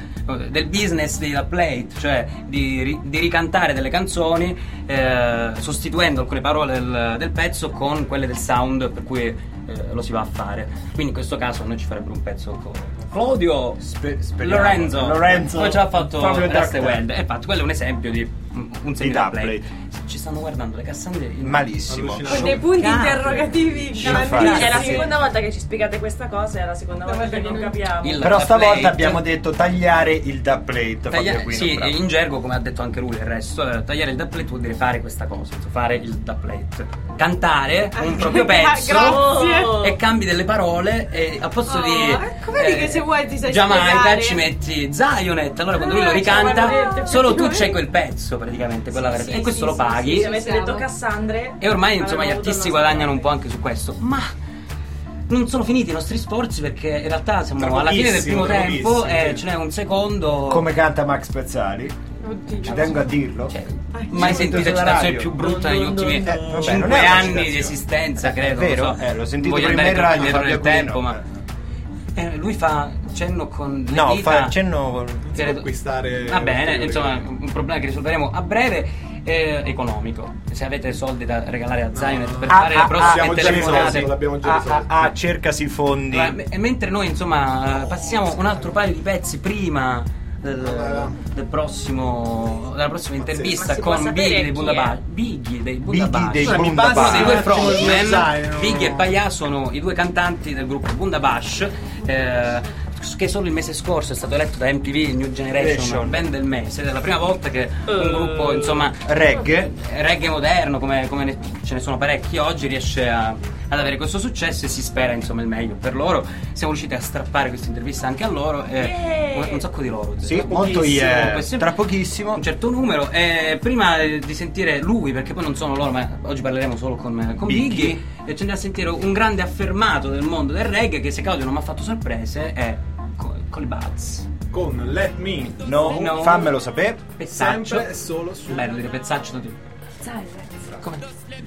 del business dei dubplate, cioè di ricantare delle canzoni sostituendo alcune parole del pezzo con quelle del sound per cui lo si va a fare. Quindi in questo caso noi ci farebbero un pezzo con Claudio Lorenzo come ce l'ha fatto Rasta Wild. E infatti quello è un esempio di un semi-dubplate. Ci stanno guardando le Cassandre malissimo con dei punti interrogativi. È la seconda volta che ci spiegate questa cosa, è la seconda volta che non capiamo. Però stavolta abbiamo detto tagliare il dubplate. Sì, in gergo, come ha detto anche lui, il resto tagliare il dubplate vuol dire fare questa cosa, fare il dubplate, cantare un proprio pezzo e cambi delle parole e al posto di vedi che se vuoi ti sai Giamaica ci metti Zionet, allora quando lui lo ricanta solo tu c'hai quel pezzo praticamente, quella e questo lo paghi. Se avete detto Cassandre e ormai insomma gli artisti guadagnano un po' anche su questo, ma non sono finiti i nostri sforzi perché in realtà siamo alla fine del primo tempo e ce n'è un secondo. Come canta Max Pezzali? Ci tengo a dirlo. Mai sentita citazione più brutta negli ultimi 5 anni di esistenza, credo. Vero? L'ho sentito prima in radio dietro nel tempo, ma lui fa cenno con le dita, fa cenno con acquistare. Va bene, insomma, un problema che risolveremo a breve. Economico. Se avete soldi da regalare a Zionet per fare le prossime telefonate, cercasi fondi. E mentre noi insomma passiamo un altro paio di pezzi prima della prossima intervista con Biggie dei Bundabash. Biggie dei Bundabash, dei due frontman. Biggie e Paya sono i due cantanti del gruppo Bundabash, che solo il mese scorso è stato eletto da MTV New Generation band del mese. È la prima volta che un gruppo insomma reggae moderno come ce ne sono parecchi oggi riesce a ad avere questo successo e si spera insomma il meglio per loro. Siamo riusciti a strappare questa intervista anche a loro un sacco di loro. Sì, molto tra pochissimo. Un certo numero. Prima di sentire lui, perché poi non sono loro, ma oggi parleremo solo con Biggie, e ci andiamo a sentire un grande affermato del mondo del reggae che, se Claudio non mi ha fatto sorprese, è Collie Buddz. Con Let Me No, fammelo sapere. Pezzaccio. Sempre e solo su. Bello dire pezzaccio da te. Come?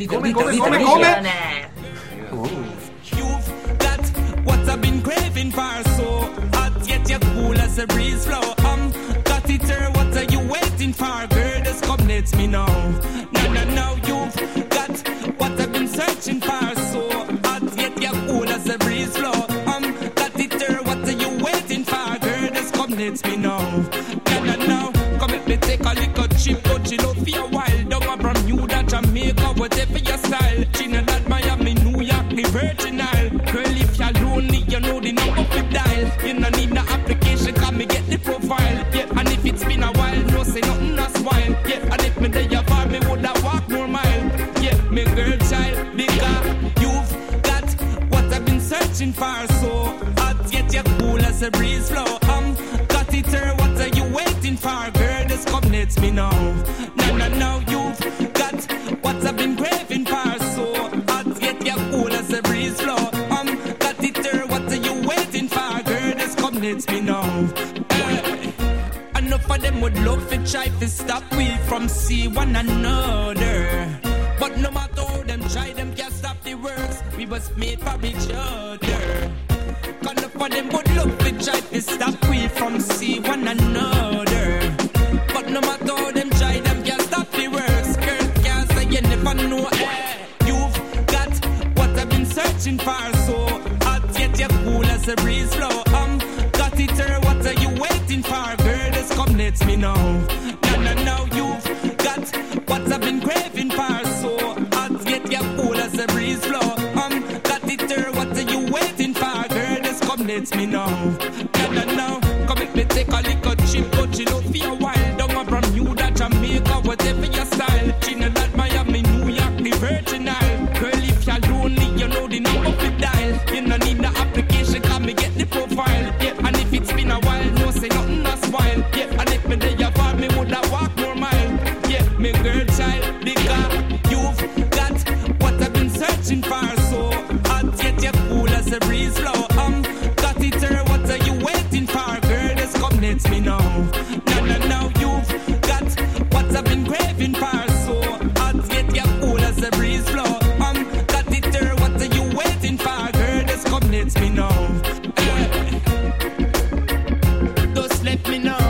You've got what I've been craving for, so hot yet you're cool as a breeze flow. Got it here, what are you waiting for? Girl, just come let me know. No, you've got what I've been searching for, so hot yet you're cool as a breeze flow. Got it here, what are you waiting for? Girl, just come let me know. No, come let me take a little trip, go chill out for a while. Down a Bermuda, Jamaica, whatever your style. Trinidad, Miami, New York, the Virgin Isle. Girl, if you're lonely, you know the number to dial. You don't need no application, come me get the profile. Yeah, and if it's been a while, no say nothing that's wild. Yeah, and if me there you far, me woulda walk more mile. Yeah, me girl child, because you've got what I've been searching for. So hot yet you're cool as a breeze flow. Got it here, what are you waiting for? Girl, just come let me know. No, you've got what I've been craving for. So hot yet you're cool as a breeze flow. Got it here, what are you waiting for? Girl, just come let me know. Enough of them would love to try to stop we from see one another. But no matter how them try, them can't stop the works. We was made for each other. Enough of them would love to try to stop we from see one another. But no matter how them try, them can't stop the works. Girl can't say you never know. You've got what I've been searching for. So hot yet you're cool as a breeze flow. Got it here, what are you waiting for? Girl, just come let me know. No, you've got what I've been craving for. So hot yet you're cool as a breeze flow. Got it here, what are you waiting for? Girl, just come let me know. No, come let me take a little trip, go chill out for a while. Down a Bermuda, Jamaica, whatever your style. Trinidad, Miami, New York, the Virgin Isle. Girl, if you're lonely, you know the number to dial. You don't need the application, come me get the profile. Yeah, and if it's been a while, no say nothing that's wild. Yeah, and if me there you far, me woulda walk more mile. Yeah, me girl child, because you've got what I've been searching for. So hot yet you're cool as a breeze flow. Got it here, what are you waiting for? Girl, just come let me know. No, you've got what I've been craving for. So hot yet you're cool as a breeze flow. Got it here, what are you waiting for? Girl, just come let me know. Just let me know.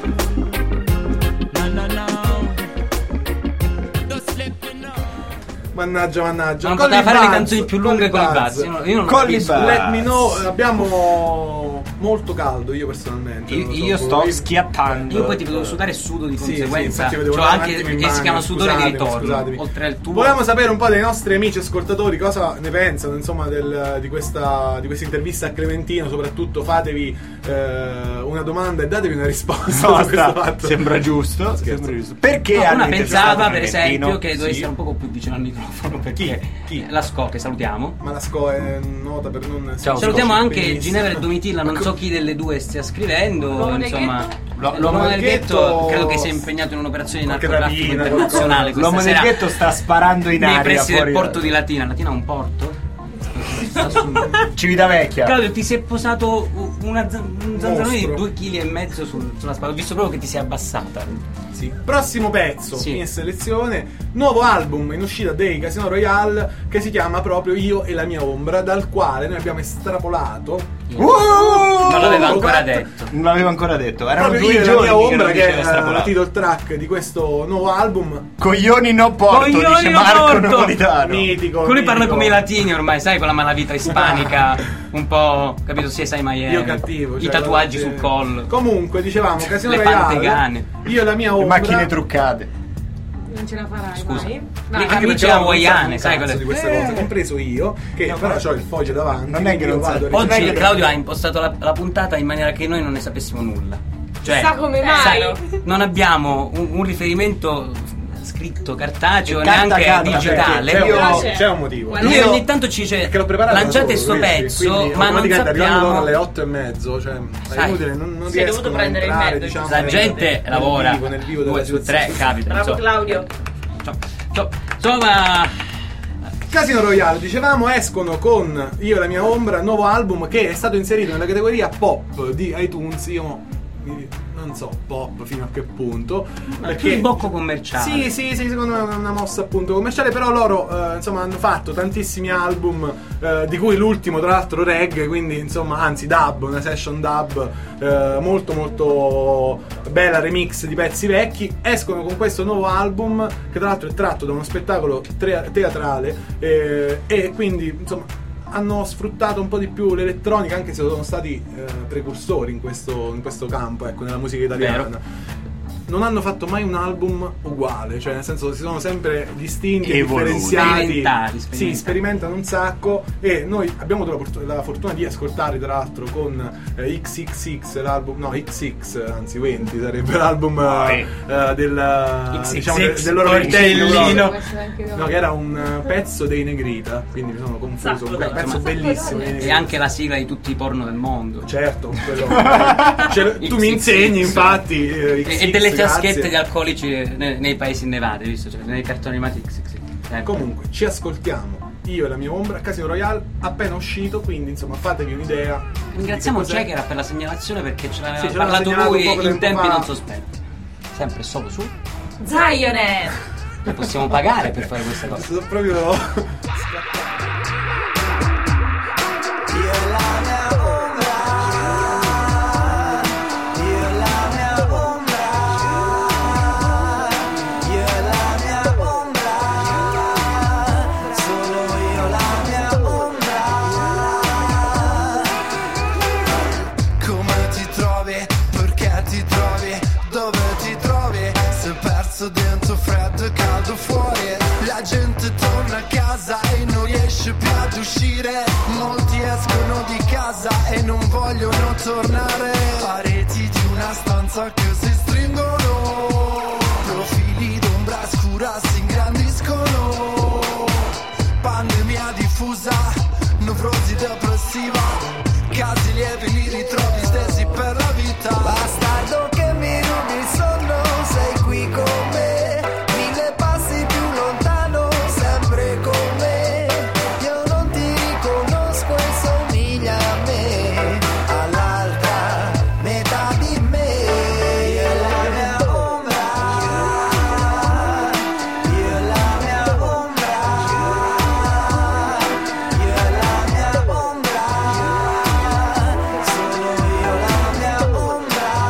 No. Just let me know. Mannaggia. Non poteva fare le canzoni più lunghe con i Buddz. Io non capisco. Let me know. Abbiamo molto caldo, io personalmente. Io sto schiattando. Io poi ti vedo sudare e sudo di conseguenza. Sì, cioè anche che si chiama sudore di ritorno. Oltre al tubo. Volevamo sapere un po' dai nostri amici ascoltatori cosa ne pensano, insomma, di questa intervista a Clementino. Soprattutto fatevi una domanda e datevi una risposta. Sembra giusto. Perché una pensava, per esempio, che dovesse essere un poco più vicino al microfono. Perché chi? La SCO, che salutiamo. Ma la SCO è nota per non. Ciao, salutiamo anche Ginevra e Domitilla. Non so chi delle due stia scrivendo. Insomma, l'uomo del ghetto credo che sia impegnato in un'operazione di narcotraffico internazionale. L'uomo del ghetto sta sparando in aria nei pressi del porto di Latina. Latina ha un porto? Civitavecchia. Claudio, ti sei posato un zanzarone di 2,5 kg sulla spalla. Ho visto proprio che ti sei abbassata. Sì. Prossimo pezzo in selezione, nuovo album in uscita dei Casino Royale, che si chiama proprio Io e la mia ombra, dal quale noi abbiamo estrapolato. Non l'aveva ancora detto. Erano proprio 2 Io e giorni la mia ombra, che è la title track di questo nuovo album. Coglioni no porto, dice Marco Napolitano. Mitico. Quelli parla come i latini ormai, sai, con la malavita ispanica, un po', capito, sai Miami. Io cattivo, i tatuaggi sul collo. Comunque, dicevamo, Casino le Royale, pantegane. Io e la mia ombra. Macchine truccate. Non ce la farai. Scusa. Vai. Le camicie hawaiane, sai quelle di queste cose, compreso io, che però ho il foglio davanti. Non è che non vado. Oggi Claudio ha impostato la puntata in maniera che noi non ne sapessimo nulla. Cioè, chissà come mai. Non abbiamo un riferimento scritto cartaceo, E neanche carta, digitale. C'è un motivo. Lui ogni tanto ci dice lanciate sto pezzo, ma non sappiamo. Alle 8:30, cioè è inutile, non Si è riescono dovuto a prendere il entrare, mezzo, diciamo, La gente lavora nel vivo 2 su 3, capita. Bravo insomma. Claudio. Insomma, Casino Royale, dicevamo, escono con Io e la mia ombra, nuovo album che è stato inserito nella categoria pop di iTunes. Io non so pop fino a che punto, perché il bocco commerciale. Sì, secondo me è una mossa appunto commerciale, però loro insomma hanno fatto tantissimi album, di cui l'ultimo tra l'altro reggae, quindi insomma, anzi dub, una session dub molto molto bella, remix di pezzi vecchi. Escono con questo nuovo album che tra l'altro è tratto da uno spettacolo teatrale, e quindi insomma hanno sfruttato un po' di più l'elettronica, anche se sono stati precursori in questo campo, ecco, nella musica italiana. Vero. Non hanno fatto mai un album uguale, cioè nel senso si sono sempre distinti, Evoluti. differenziati. Sì, sperimentano un sacco, e noi abbiamo avuto la fortuna di ascoltarli tra l'altro con XXX, l'album, no, XX, anzi 20 sarebbe l'album del diciamo del loro ventennio, no, che era un pezzo dei Negrita, quindi mi sono confuso, un pezzo bellissimo. E anche la sigla di tutti i porno del mondo. Certo, quello, tu mi insegni infatti e delle fiaschette di alcolici nei paesi innevati, visto, cioè, nei cartoni animati XXX. Comunque ci ascoltiamo Io e la mia ombra, Casino Royale, appena uscito, quindi insomma fatevi un'idea. Ringraziamo Checker per la segnalazione, perché ce l'aveva Sì, parlato lui in tempi fa. non sospetti. Sempre solo su Zionet. Lo possiamo pagare per fare questa cosa. Sono proprio dentro, freddo e caldo fuori. La gente torna a casa e non riesce più ad uscire. Molti escono di casa e non vogliono tornare. Pareti di una stanza che si stringono, profili d'ombra scura si ingrandiscono. Pandemia diffusa, nevrosi depressiva, casi lievi li ritrovi stesi per la vita. Bastardo che mi rubi il sonno, sei qui con me, 1000 passi più lontano, sempre con me. Io non ti riconosco e somiglia a me, all'altra metà di me. Io e la mia ombra, io e la mia ombra, io e la mia ombra, solo io e la mia ombra.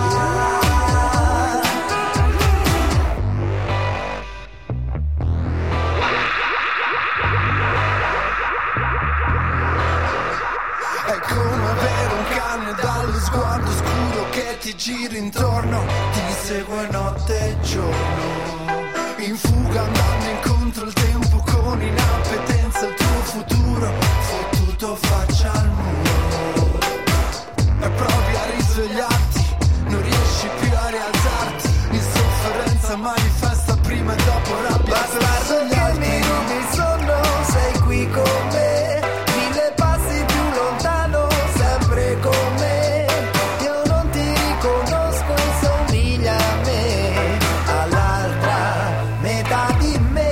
È come avere un cane dallo sguardo scuro che ti gira intorno, ti segue notte e giorno, in fuga andando incontro al tempo con inappetenza il tuo futuro, fottuto faccia al muro. E provi a risvegliarti, non riesci più a rialzarti, insofferenza manifesta prima e dopo rabbia. Bastardo che mi rubi il sonno, sei qui con me, 1000 passi più lontano, sempre con me. Io non ti riconosco e somiglia a me, all'altra metà di me.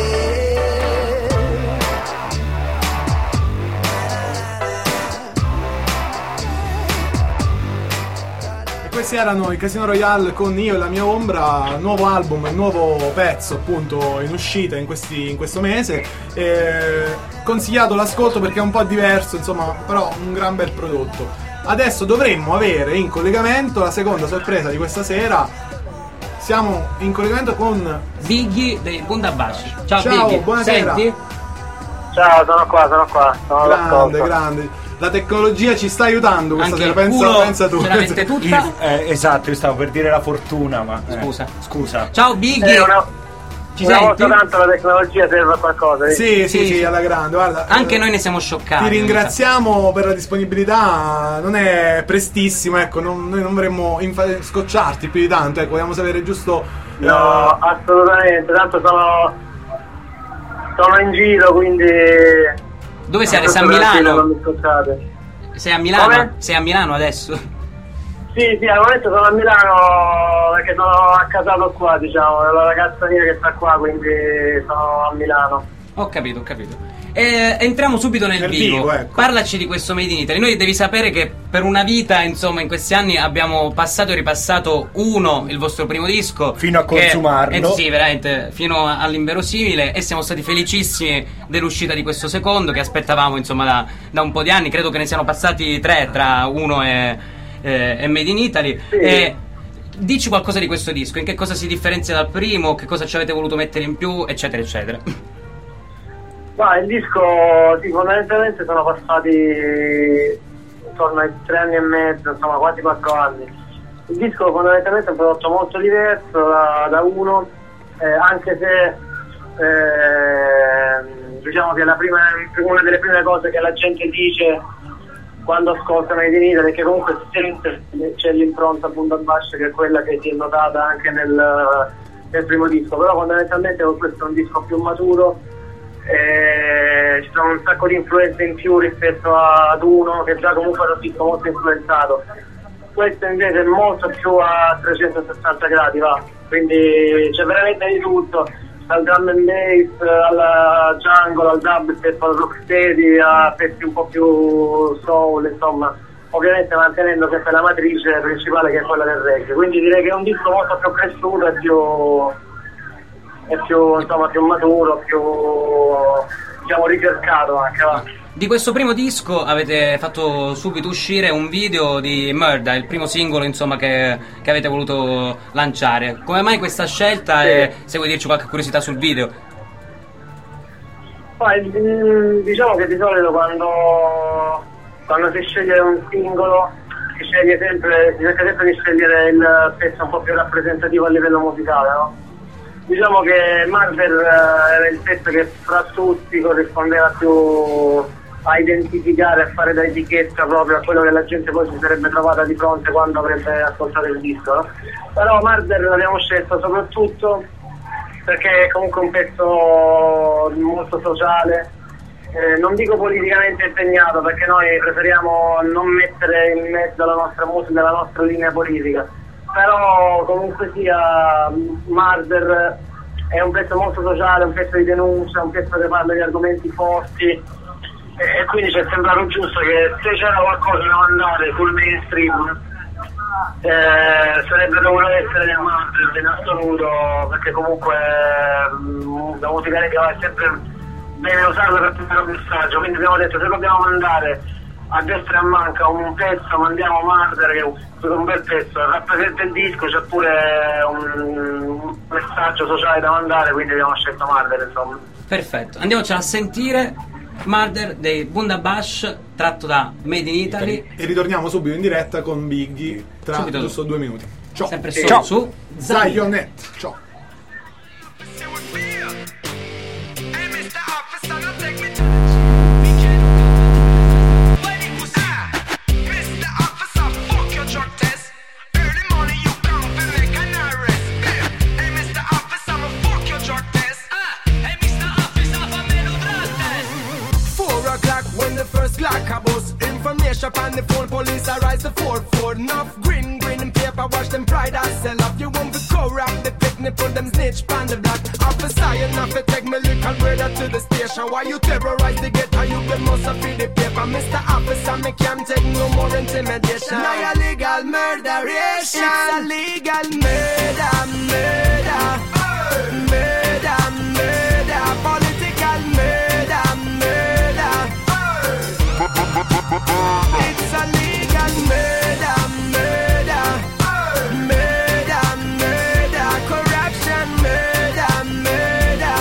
E questi erano i Casino Royale con Io e la mia ombra, nuovo album, nuovo pezzo appunto in uscita in questo mese. Consigliato l'ascolto perché è un po' diverso, insomma, però un gran bel prodotto. Adesso dovremmo avere in collegamento la seconda sorpresa di questa sera. Siamo in collegamento con Biggie dei Bundabash. Ciao, Ciao, Biggie. buonasera. Senti? Ciao, sono qua, sono grande, all'ascolto. grande. La tecnologia ci sta aiutando questa Anche sera, il culo pensa tu. ce la mette tutta? Esatto, io stavo per dire la fortuna, ma Scusa. Ciao Biggie. Ci Una senti? volta tanto la tecnologia serve a qualcosa. Sì, alla grande. Guarda, anche noi ne siamo scioccati. Ti ringraziamo per la disponibilità. Non è prestissimo, ecco. Noi non vorremmo scocciarti più di tanto. Ecco, vogliamo sapere giusto No, assolutamente, tanto sono in giro, quindi... Dove sei adesso? A Milano? Non mi scocciate. Sei a Milano? Come? Sei a Milano adesso? Sì, al momento sono a Milano perché sono accasato qua, diciamo, è la ragazza mia che sta qua, quindi sono a Milano. Ho capito. Entriamo subito nel vivo. Ecco. Parlaci di questo Made in Italy. Noi devi sapere che per una vita, insomma, in questi anni abbiamo passato e ripassato il vostro primo disco fino a consumarlo. Sì, veramente, fino all'inverosimile, e siamo stati felicissimi dell'uscita di questo secondo che aspettavamo, insomma, da un po' di anni. Credo che ne siano passati 3 tra uno e Made in Italy. Sì. E dici qualcosa di questo disco, in che cosa si differenzia dal primo, che cosa ci avete voluto mettere in più, eccetera eccetera. Ma il disco, sì, fondamentalmente sono passati intorno ai 3 anni e mezzo, insomma quasi 4 anni. Il disco fondamentalmente è un prodotto molto diverso da uno, anche se diciamo che una delle prime cose che la gente dice quando ascolta Made in Italy, che comunque c'è l'impronta Bunda Bash, che è quella che si è notata anche nel primo disco, però fondamentalmente questo è un disco più maturo, ci sono un sacco di influenze in più rispetto ad uno che già comunque era un disco molto influenzato. Questo invece è molto più a 360 gradi, va, quindi c'è veramente di tutto, dal drum and bass alla jungle, al dubstep, al rocksteady, a pezzi un po' più soul, insomma, ovviamente mantenendo sempre la matrice principale che è quella del reggae. Quindi direi che è un disco molto più cresciuto e più insomma più maturo, più diciamo ricercato anche, va. Di questo primo disco avete fatto subito uscire un video di Murda, il primo singolo, insomma, che avete voluto lanciare. Come mai questa scelta? Sì. E se vuoi dirci qualche curiosità sul video? Diciamo che di solito quando si sceglie un singolo si cerca sempre di scegliere il pezzo un po' più rappresentativo a livello musicale, no? Diciamo che Murder era il pezzo che fra tutti corrispondeva più a identificare, a fare da etichetta proprio a quello che la gente poi si sarebbe trovata di fronte quando avrebbe ascoltato il disco, no? Però Murder l'abbiamo scelto soprattutto perché è comunque un pezzo molto sociale, non dico politicamente impegnato, perché noi preferiamo non mettere in mezzo alla nostra musica la nostra linea politica, però comunque sia Murder è un pezzo molto sociale, un pezzo di denuncia, un pezzo che parla di argomenti forti, e quindi ci è sembrato giusto che se c'era qualcosa da mandare sul mainstream sarebbe dovuto essere nel Murder in assoluto, perché comunque la musica reggae è sempre bene usarla per tenere un messaggio, quindi abbiamo detto se dobbiamo mandare a destra e a manca un pezzo, mandiamo Murder, che è un bel pezzo, rappresenta il disco, c'è pure un messaggio sociale da mandare, quindi abbiamo scelto Murder, insomma. Perfetto, andiamocela a sentire. Murder dei Bunda Bash, tratto da Made in Italy. E ritorniamo subito in diretta con Biggie tra giusto 2 minuti. Ciao. Sempre solo su Zionet. Ciao. On the phone, police arise the 4-4. Enough grin and paper, wash them pride I sell off. You want to corrupt the picnic, put them snitch on the block. Officer, you not to take me little brother to the station. Why you terrorize the ghetto, you get most of the paper. Mr. Officer, me can't take no more intimidation. Now a legal murderation. It's a legal murder, murder. Murder, murder. Political murder, murder. It's a legal murder, murder. Murder, murder. Corruption, murder, murder.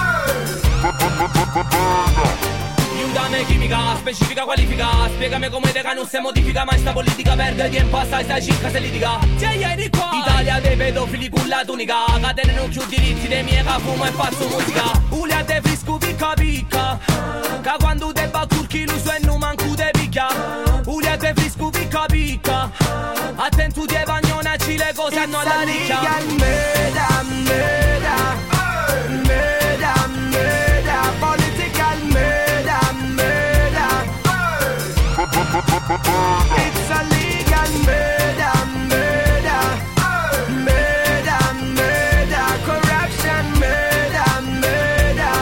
Aiutami chimica, specifica, qualifica. Spiegami come te che non si modifica mai sta politica. Perde tempo assai, stai circa se litiga. Italia dei pedofili con la tunica. Catene non più diritti dei miei che fumo e faccio musica. Ulia te frisco picca picca. Che quando te va curchi lui e non manco te picchia. Ulia te frisco picca picca. Attento ti vagnona ci le cose hanno alla nicchia. Murder, murder, murder, murder, political murder, murder. It's a legal murder, murder, murder, murder, corruption, murder, murder.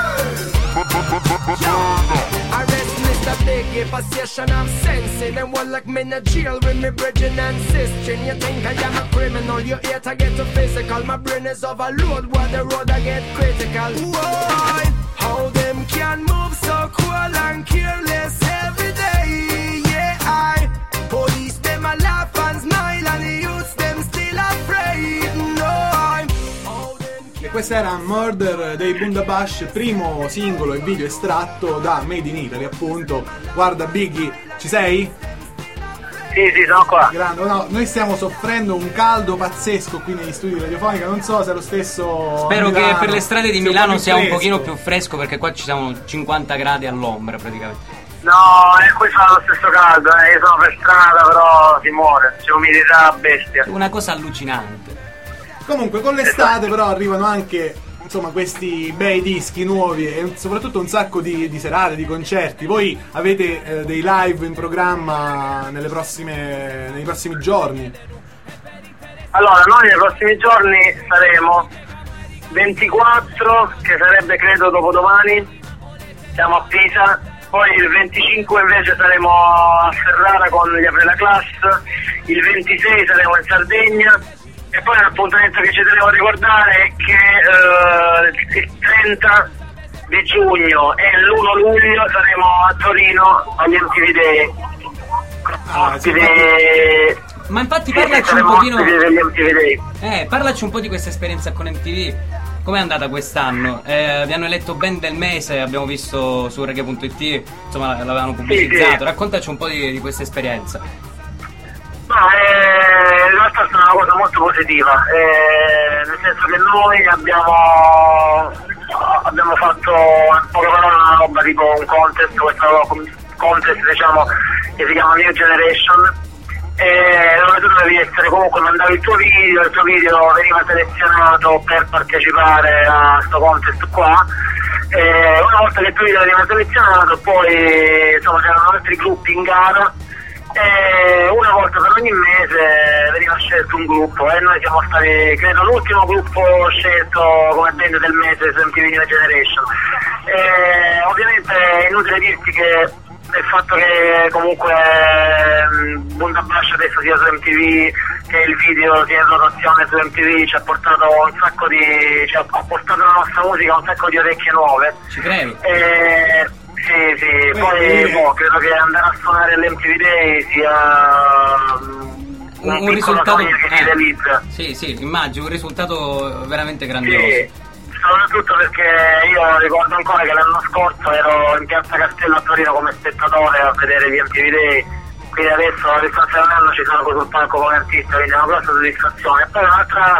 Arrest Mr. Biggie, possession of sensing. Them one like me in a jail with me brethren and sister. You think I am a criminal, you hate I get too physical. My brain is overload, while the road I get critical. Why? How them can move so cool and careless every day? Yeah, I police them a laugh and smile and the youths them still afraid. No, I'm E questa era Murder dei Bundabash, primo singolo e video estratto da Made in Italy, appunto. Guarda Biggie, ci sei? Sì, sono qua. Grande. No, noi stiamo soffrendo un caldo pazzesco qui negli studi radiofonica, non so se è lo stesso. Spero che per le strade di Milano sia un fresco. pochino più fresco, perché qua ci siamo 50 gradi all'ombra praticamente. No, e qui fa lo stesso caldo, io sono per strada, però si muore, c'è umidità a bestia. Una cosa allucinante. Comunque con l'estate però arrivano anche, insomma, questi bei dischi nuovi e soprattutto un sacco di serate, di concerti. Voi avete dei live in programma nei prossimi giorni? Allora, noi nei prossimi giorni saremo 24, che sarebbe credo dopodomani, siamo a Pisa, poi il 25 invece saremo a Ferrara con gli Aprila Class, il 26 saremo in Sardegna. E poi l'appuntamento che ci devo ricordare è che il 30 di giugno e l'1 luglio saremo a Torino agli MTV Day. Ma infatti parlaci un pochino. Parlaci un po' di questa esperienza con MTV. Com'è andata quest'anno? Vi hanno eletto band del mese, abbiamo visto su reggae.it, insomma l'avevano pubblicizzato. Sì. Raccontaci un po' di questa esperienza. No, in realtà è stata una cosa molto positiva, nel senso che noi abbiamo fatto in poche parole una roba tipo un contest, questo contest diciamo che si chiama New Generation, dove tu dovevi essere, comunque mandavi il tuo video veniva selezionato per partecipare a questo contest qua. Una volta che il tuo video veniva selezionato poi insomma c'erano altri gruppi in gara. Una volta per ogni mese veniva scelto un gruppo e noi siamo stati, credo, l'ultimo gruppo scelto come band del mese su MTV New Generation. Ovviamente è inutile dirti che il fatto che comunque Bundabash adesso sia su MTV, che il video sia in rotazione su MTV, ci ha portato un sacco ci ha portato la nostra musica a un sacco di orecchie nuove. Ci credo. Sì, poi credo che andare a suonare all'MTV Day sia un risultato che si realizza. Sì, immagino, un risultato veramente grandioso. Sì, soprattutto perché io ricordo ancora che l'anno scorso ero in Piazza Castello a Torino come spettatore a vedere gli MTV Day, quindi adesso a distanza di un anno ci sono qui sul palco come artista, quindi è una grossa soddisfazione. E poi un'altra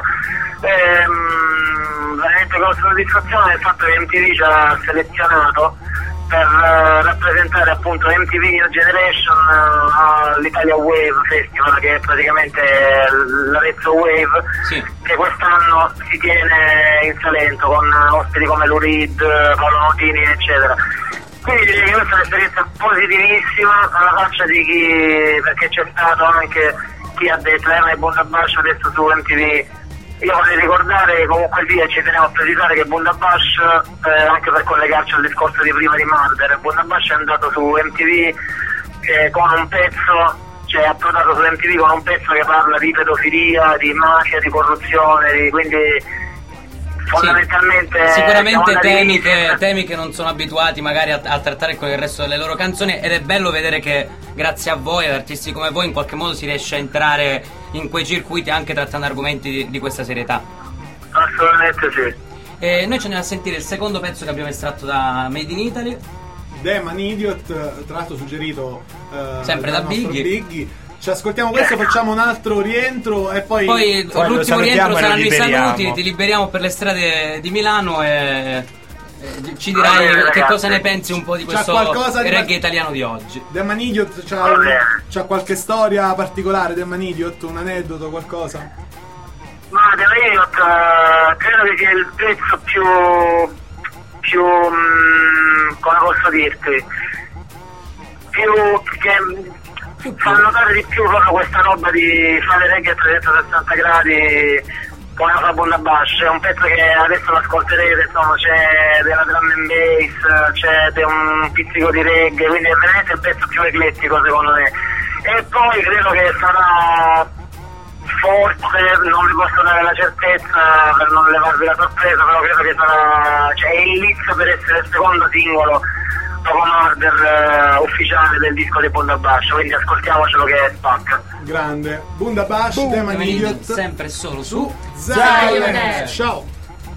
veramente grossa soddisfazione è il fatto che MTV ci ha selezionato per rappresentare appunto MTV New Generation all'Italia Wave Festival, che è praticamente l'Arezzo Wave, sì, che quest'anno si tiene in Salento con ospiti come Lou Reed, Paolo Notini eccetera. Quindi direi che questa è un'esperienza positivissima, alla faccia di chi, perché c'è stato anche chi ha detto ma il Bundabash adesso su MTV. Io vorrei ricordare che comunque via ci tenevo a precisare che Bundabash, anche per collegarci al discorso di prima di Murder, Bundabash è andato su MTV con un pezzo, cioè è approdato su MTV con un pezzo che parla di pedofilia, di mafia, di corruzione, quindi fondamentalmente sicuramente temi che non sono abituati magari a trattare con il resto delle loro canzoni, ed è bello vedere che grazie a voi, ad artisti come voi, in qualche modo si riesce a entrare in quei circuiti anche trattando argomenti di questa serietà. Assolutamente sì. Noi ci andiamo a sentire il secondo pezzo che abbiamo estratto da Made in Italy, Damn an Idiot, tra l'altro suggerito sempre da Biggie. Ci ascoltiamo questo, facciamo un altro rientro e poi l'ultimo rientro saranno i saluti, ti liberiamo per le strade di Milano e ci dirai che cosa ne pensi un po' di questo reggae italiano di oggi. Damn an Idiot c'ha qualche storia particolare, Damn an Idiot, un aneddoto, qualcosa? Ma io credo che sia il pezzo più come posso dirti, più che fa notare di più proprio questa roba di fare reggae a 360 gradi come la fa Bundabash. È un pezzo che adesso lo ascolterete, insomma, c'è della drum and bass, c'è un pizzico di reggae, quindi è veramente il pezzo più eclettico secondo me. E poi credo che sarà, forse, non vi posso dare la certezza per non levarvi la sorpresa, però credo che sarà, cioè è l'inizio per essere il secondo singolo dopo Murder ufficiale del disco di Bundabash, quindi ascoltiamocelo che spacca. Grande. Bundabash, Demon Idiot, sempre solo su Zion. Ciao.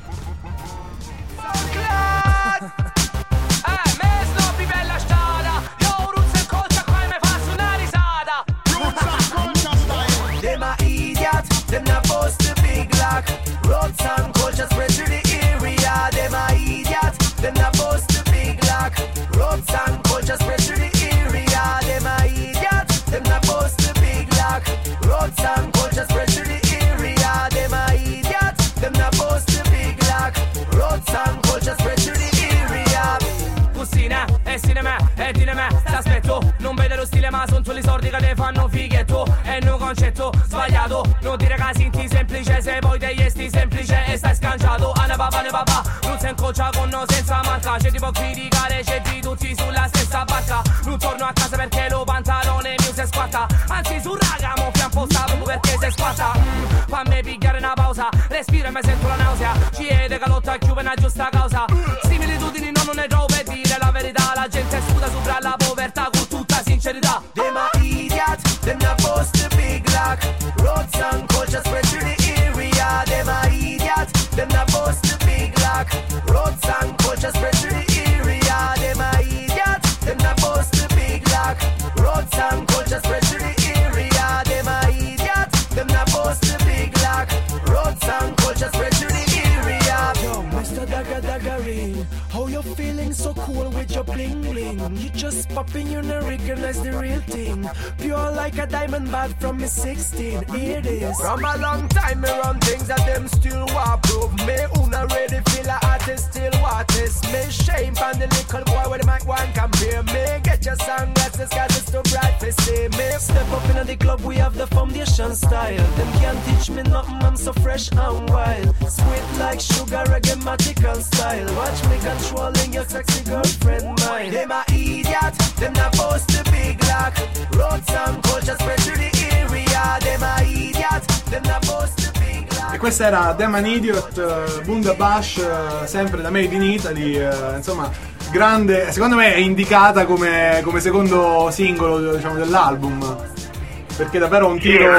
Them not post the big lock. Roads and culture spread to the area. Them a idiot. Them not post the big lock. Roads and culture spread to the area. Them a idiot. Them not post the big lock. Roads and culture spread to the area. Them a idiot. Them not post the big lock. Roads and culture spread to the area. Cucina, è cinema, è dinama. T'aspetto, non vede lo stile ma son tu i sordi che ne fanno fighetto. È un concetto sbagliato. Non dire che sinti semplice, se poi te sti semplice e stai scanciato. Anna papà, ne papà, non si incoccia con noi senza marca. C'è tipo criticare, c'è di tutti sulla stessa barca. Non torno a casa perché lo pantalone mio si squatta. Anzi su raga, mo fiam posta proprio perché si squatta. Fammi pigliare una pausa, respiro e mi sento la nausea. Ci vede che lotta chiude una giusta causa. Similitudini non ne trovo per dire la verità. La gente sputa sopra la povertà con tutta sincerità. Them a idiot, them not post the big lock. Roads and culture spread to the area. Them a idiot, them not post the big lock. Roads and culture spread to the area. Them a idiot, them not post the big lock. Roads and culture spread to the area. Them a idiot, them not post the big lock. Roads and culture spread to the area. Yo, Mr. Dagger, how you feeling so cool with your bling bling? You just popping, you don't recognize the real thing. Pure like a diamond bag from me 16. Hear this. From a long time me run things that them still want prove. Me una ready feel a artist still want this. Me shame on the little boy with the mic one compare. Me get your sunglasses cause it's too bright for see me. Step up in the club, we have the foundation style. Them can't teach me nothing, I'm so fresh and wild. Sweet like sugar, reggae-matical style. Watch me controlling your sexy girlfriend mind. Them a idiot, them not post the big lock. Roads and culture spread to the area. Them a idiot, them not post the big lock. E questa era Demon Idiot, Bundabash, sempre da Made in Italy, insomma, grande, secondo me è indicata come secondo singolo, diciamo, dell'album, perché davvero un tiro.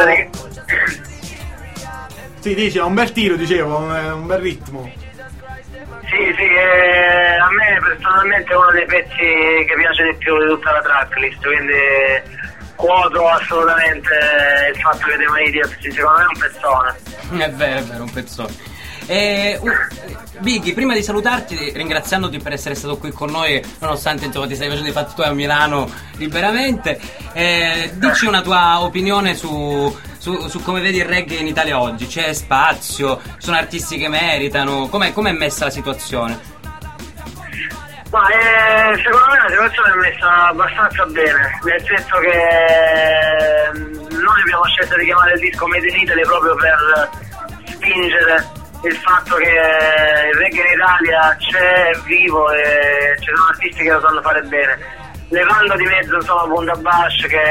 Sì, dice, ha un bel tiro, dicevo, un bel ritmo. Sì, a me personalmente è uno dei pezzi che piace di più di tutta la tracklist, quindi quoto assolutamente il fatto che Demon Idiot secondo me è un pezzone. È vero, un pezzone. Biggie, prima di salutarti, ringraziandoti per essere stato qui con noi, nonostante insomma ti stai facendo i fatti tuoi a Milano liberamente, dici una tua opinione su come vedi il reggae in Italia oggi. C'è spazio? Sono artisti che meritano? Com'è messa la situazione? Ma secondo me la situazione è messa abbastanza bene, nel senso che noi abbiamo scelto di chiamare il disco Made in Italy proprio per spingere il fatto che il reggae in Italia c'è, è vivo e ci sono artisti che lo sanno fare bene, levando di mezzo insomma Bundabash che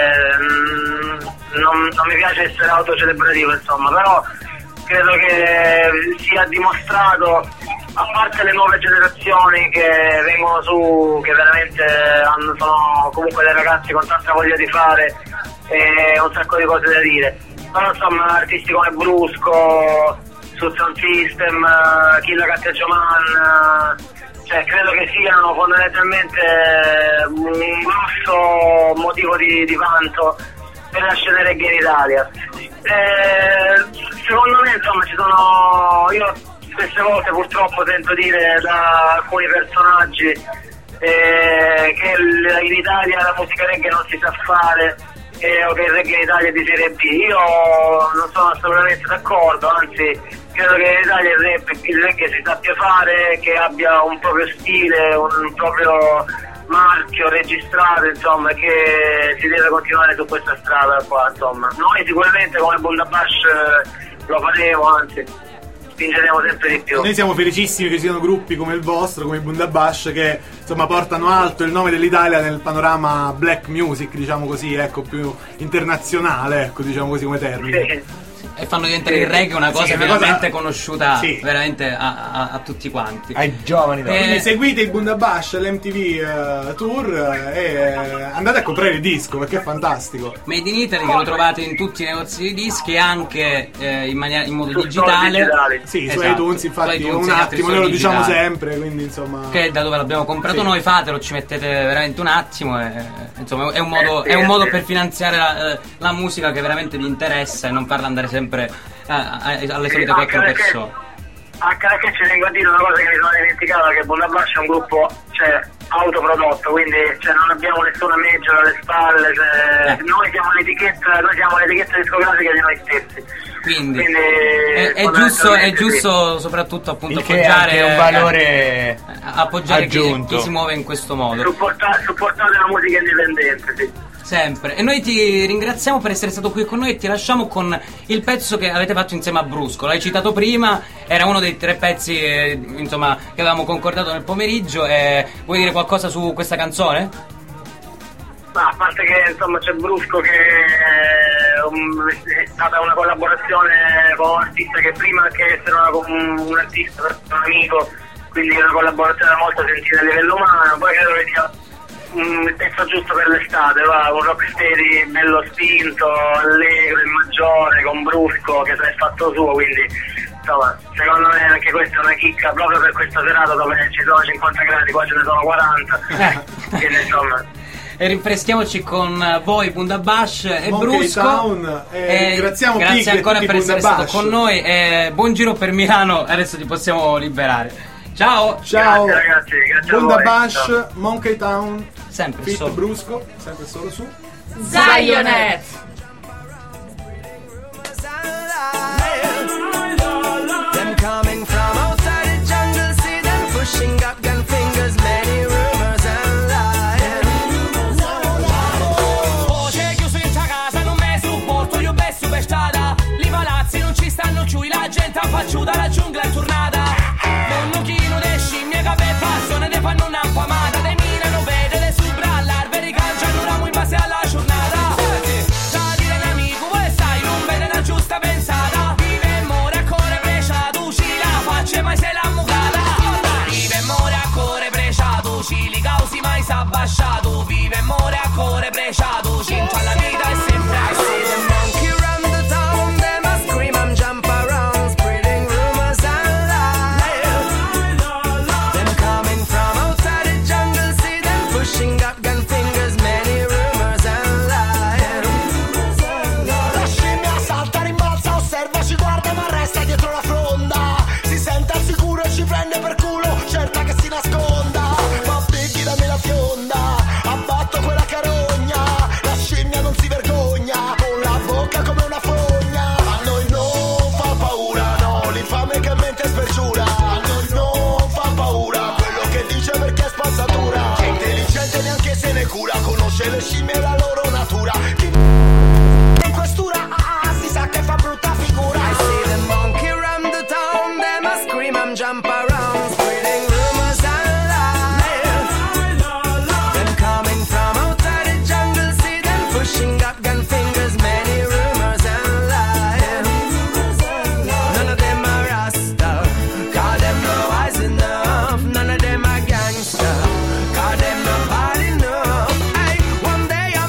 non mi piace essere autocelebrativo insomma, però credo che sia dimostrato, a parte le nuove generazioni che vengono su, che veramente sono comunque dei ragazzi con tanta voglia di fare e un sacco di cose da dire, però insomma artisti come Brusco, Sound System, Killa Catteggioman, cioè credo che siano fondamentalmente un grosso motivo di vanto per la scena reggae in Italia. Secondo me insomma ci sono, io spesse volte purtroppo sento dire da alcuni personaggi che in Italia la musica reggae non si sa fare o che il reggae in Italia è di serie B. Io non sono assolutamente d'accordo, anzi credo che in Italia il reggae si sappia fare, che abbia un proprio stile, un proprio marchio registrato, insomma, che si deve continuare su questa strada qua, insomma. Noi sicuramente come Bundabash lo faremo, anzi spingeremo sempre di più. Noi siamo felicissimi che siano gruppi come il vostro, come i Bundabash, che insomma portano alto il nome dell'Italia nel panorama black music, diciamo così, ecco, più internazionale, ecco, diciamo così come termine. Sì. E fanno diventare il reggae una cosa veramente conosciuta veramente a tutti quanti, ai giovani. Quindi seguite i Bundabash all'MTV Tour e andate a comprare il disco perché è fantastico. Made in Italy, che lo trovate in tutti i negozi di dischi e anche in modo digitale. Sì, su iTunes, infatti, un attimo, noi lo diciamo sempre, quindi insomma, che è da dove l'abbiamo comprato noi, fatelo, ci mettete veramente un attimo e insomma è un modo per finanziare la musica che veramente vi interessa e non farla andare sempre alle solite 4 persone. Anche perché ci tengo a dire una cosa che mi sono dimenticato, che Bundabash è un gruppo autoprodotto, quindi non abbiamo nessuna major alle spalle, noi siamo l'etichetta discografica di noi stessi. Quindi è giusto soprattutto appunto appoggiare un valore appoggiare chi si muove in questo modo. Supportare la musica indipendente, sì. Sempre. E noi ti ringraziamo per essere stato qui con noi e ti lasciamo con il pezzo che avete fatto insieme a Brusco. L'hai citato prima, era uno dei 3 pezzi insomma che avevamo concordato nel pomeriggio. Vuoi dire qualcosa su questa canzone? A parte che insomma c'è Brusco che è stata una collaborazione con un artista che prima che essere un artista, un amico, quindi una collaborazione molto sentita a livello umano. Poi credo che sia il pezzo giusto per l'estate, un rocksteady bello spinto, allegro, in maggiore, con Brusco che è fatto suo, quindi insomma secondo me anche questa è una chicca proprio per questa serata dove ci sono 50 gradi, qua ce ne sono 40. Quindi insomma. E rinfreschiamoci con voi Bundabash e Monkey Brusco Town, ringraziamo grazie ancora per essere Bundabash. stato con noi e buon giro per Milano, adesso ti possiamo liberare. Ciao grazie ragazzi, grazie Bundabash, a voi. Monkey Town, sempre Fit solo Brusco, sempre solo su Zionet. Them coming from outside the jungle, see them pushing up gun fingers, many rumors and lies. Oh, c'è chiuso in casa, non me supporto, io besso per strada. Li palazzi non ci stanno giù, la gente affacciuta, la giungla è tornata. Non chino de scimmie che per passione ne fanno un'ampamata, de minano vedere subra all'alberi, cangiano un ramo in base alla giornata. Da dire un amico, vuoi sai, non vede una giusta pensata. Vive e muore a cuore preciato, ci la faccia mai se l'ha mugata. Vive e muore a cuore preciato, ci li causi mai s'ha abbasciato. Vive e muore a cuore preciato, ci in la vita è sempre Monkey run the town, them a scream and jump around, spreading rumors and lies. Them coming from outside the jungle, see them pushing up gun fingers, many rumors and lies. La scimmia salta, rimbalza, osserva, ci guarda ma resta dietro la fronda. Si sente al sicuro e ci prende per culo, certa che si nasconda. Ma Biggie dammi la fionda, abbatto quella carogna. La scimmia non si vergogna, con la bocca come una fogna. A noi non fa paura, no, l'infame che mente spergiura. A noi non fa paura, quello che dice perché è spazzatura. È intelligente neanche se ne cura, conosce le scimmie e la loro natura. Chi in questura, si sa che fa brutta figura. I see the monkey run the town, them a scream and jump around, spreading rumors and lies. Them coming from outside the jungle, see them pushing up gun fingers, many rumors and lies. None of them are Rasta, cause them no wise enough. None of them are gangster, cause them not bad enough. Ay, one day I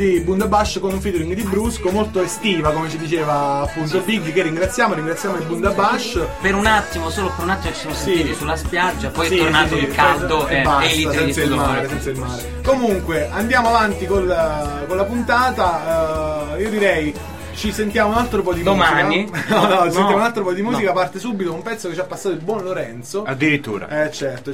di Bundabash con un featuring di Brusco, molto estiva, come ci diceva appunto Big, che ringraziamo il Bundabash. Per un attimo, solo per un attimo ci siamo sentiti sulla spiaggia, poi è tornato il caldo e i litri senza il mare. Comunque andiamo avanti con la puntata. Io direi ci sentiamo un altro po' di domani. Musica. Sentiamo un altro po' di musica. Parte subito un pezzo che ci ha passato il buon Lorenzo. Addirittura. Certo.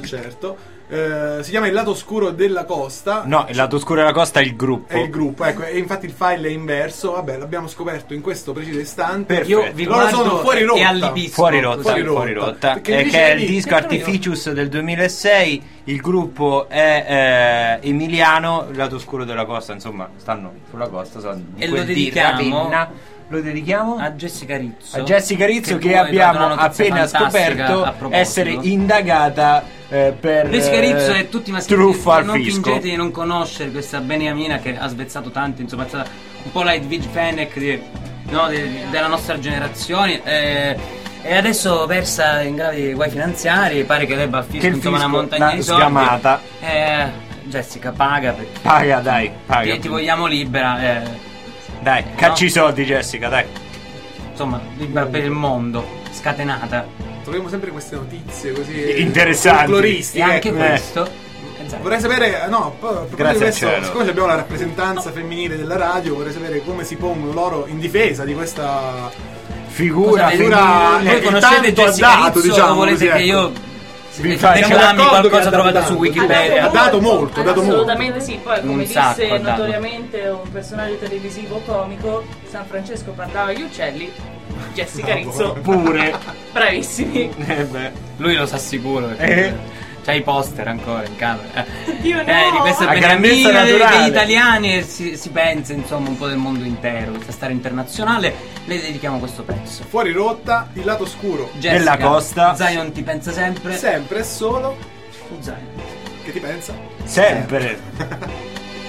Si chiama Il lato oscuro della costa. No, Il lato oscuro della costa è il gruppo. È il gruppo, ecco, e infatti il file è inverso. Vabbè, l'abbiamo scoperto in questo preciso istante. Perfetto. Io vi guardo sono fuori rotta. E allipisco. Fuori rotta. Che è il disco Artificius del 2006. Il gruppo è emiliano. Il lato oscuro della costa, insomma, stanno sulla costa. E lo dedichiamo a Jessica Rizzo. A Jessica Rizzo che abbiamo appena scoperto essere indagata per Jessica Rizzo e tutti i maschietti. Truffa al non fisco. fingete di non conoscere questa beniamina che ha svezzato tanti, insomma è stata un po' la Edwige Fenech della nostra generazione, e adesso versa in gravi guai finanziari, pare che debba al fisco insomma una montagna di soldi. Sgamata. Jessica paga perché paga. Ti vogliamo libera, dai, cacci i soldi Jessica, dai. Insomma, libera per il mondo, scatenata. Troviamo sempre queste notizie così interessanti, folcloristiche. E anche questo. Vorrei sapere, grazie questo, siccome abbiamo la rappresentanza femminile della radio, vorrei sapere come si pongono loro in difesa di questa figura. Voi conoscete Jessica Rizzo o volete che io dammi qualcosa trovate su Wikipedia? Ha dato molto. Assolutamente sì. Poi come disse dato. notoriamente un personaggio televisivo comico, San Francesco parlava agli uccelli, Jessica Rizzo pure bravissimi. Lui lo sa sicuro. C'ha i poster ancora in camera. Io no. Di questa beniamina degli italiani, e si pensa insomma un po' del mondo intero, questa storia internazionale. Le dedichiamo questo pezzo. Fuori rotta, il lato oscuro Jessica, della costa. Zion ti pensa sempre e solo su Zion. Che ti pensa? Sempre.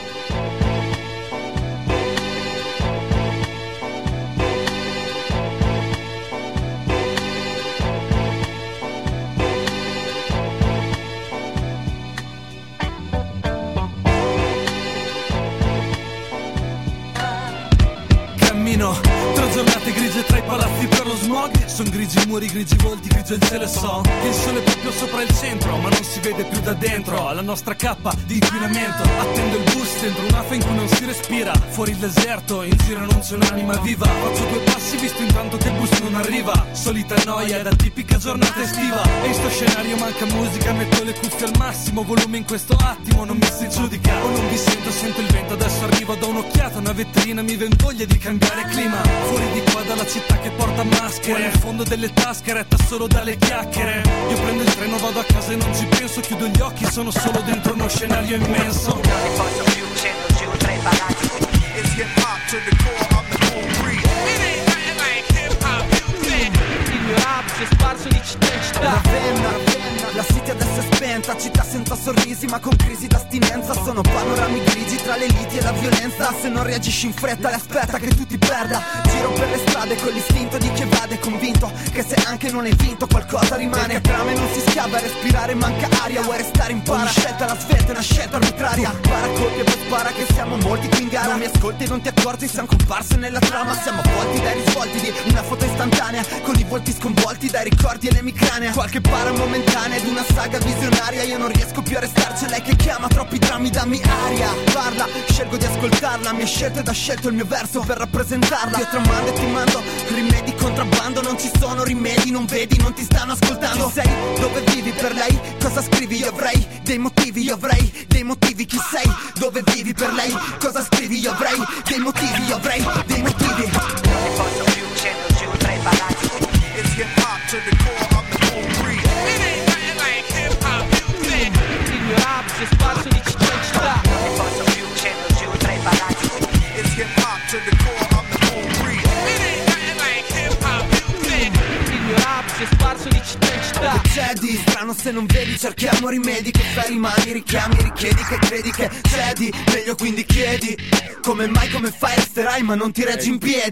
Tra giornate grigie tra i palazzi per lo smog, son grigi i muri, grigi i volti, grigio il cielo, e so che il sole è proprio sopra il centro, ma non si vede più da dentro. Alla nostra cappa di inquinamento attendo il bus dentro un'afa in cui non si respira. Fuori il deserto, in giro non c'è un'anima viva. Faccio 2 passi visto intanto che il bus non arriva. Solita noia da tipica giornata estiva. E in sto scenario manca musica, metto le cuffie al massimo volume in questo attimo, non mi si giudica. O non vi sento il vento, adesso arrivo, do un'occhiata a una vetrina, mi ven voglia di cambiare clima. Fuori di qua dalla città che porta maschere, nel fondo delle tasche retta solo dalle chiacchiere. Io prendo il treno, vado a casa e non ci penso, chiudo gli occhi, sono solo dentro uno scenario immenso. Non ne posso più, scendo giù tra i palazzi. It's hip hop to the core of the cool breeze. It ain't nothing like hip hop music. Il mio rap si è sparso di città in città. La city adesso è spenta, città senza sorrisi ma con crisi d'astinenza. Sono panorami grigi tra le liti e la violenza. Se non reagisci in fretta, aspetta che tu ti perda. Giro per le strade con l'istinto di chi evade, convinto che se anche non hai vinto qualcosa rimane. A trame non si schiava, a respirare manca aria. Vuoi restare in para, scelta la svelta è una scelta arbitraria. Para colpi e poi spara che siamo molti qui in gara. Non mi ascolti e non ti accorgi, siamo comparse nella trama. Siamo avvolti dai risvolti di una foto istantanea, con i volti sconvolti dai ricordi e l'emicranea. Qualche para momentanea ed una saga visionaria. Io non riesco più a restarci, lei che chiama, troppi drammi, dammi aria. Parla, scelgo di ascoltarla, mi hai scelto ed ha scelto il mio verso per rappresentarla. Io tramando e ti mando rimedi, contrabbando. Non ci sono rimedi, non vedi, non ti stanno ascoltando. Chi sei? Dove vivi per lei? Cosa scrivi? Io avrei dei motivi, io avrei dei motivi. Chi sei? Dove vivi per lei? Cosa scrivi? Io avrei dei motivi, io avrei dei motivi. Non ne posso più, scendo giù tra i palazzi. It's hip hop to the core of the cool breeze. It ain't nothing like hip hop music. Il mio rap si è sparso di città in città. Non ne posso più, scendo giù tra i palazzi. It's hip hop to the core of the cool breeze. It ain't nothing like hip hop music. Il mio rap si è sparso di città in città. Che c'è di strano se non vedi? Cerchiamo rimedi, che fai rimani, richiami, richiedi, che credi che cedi. Meglio quindi chiedi, come mai, come fai, resterai ma non ti reggi in piedi.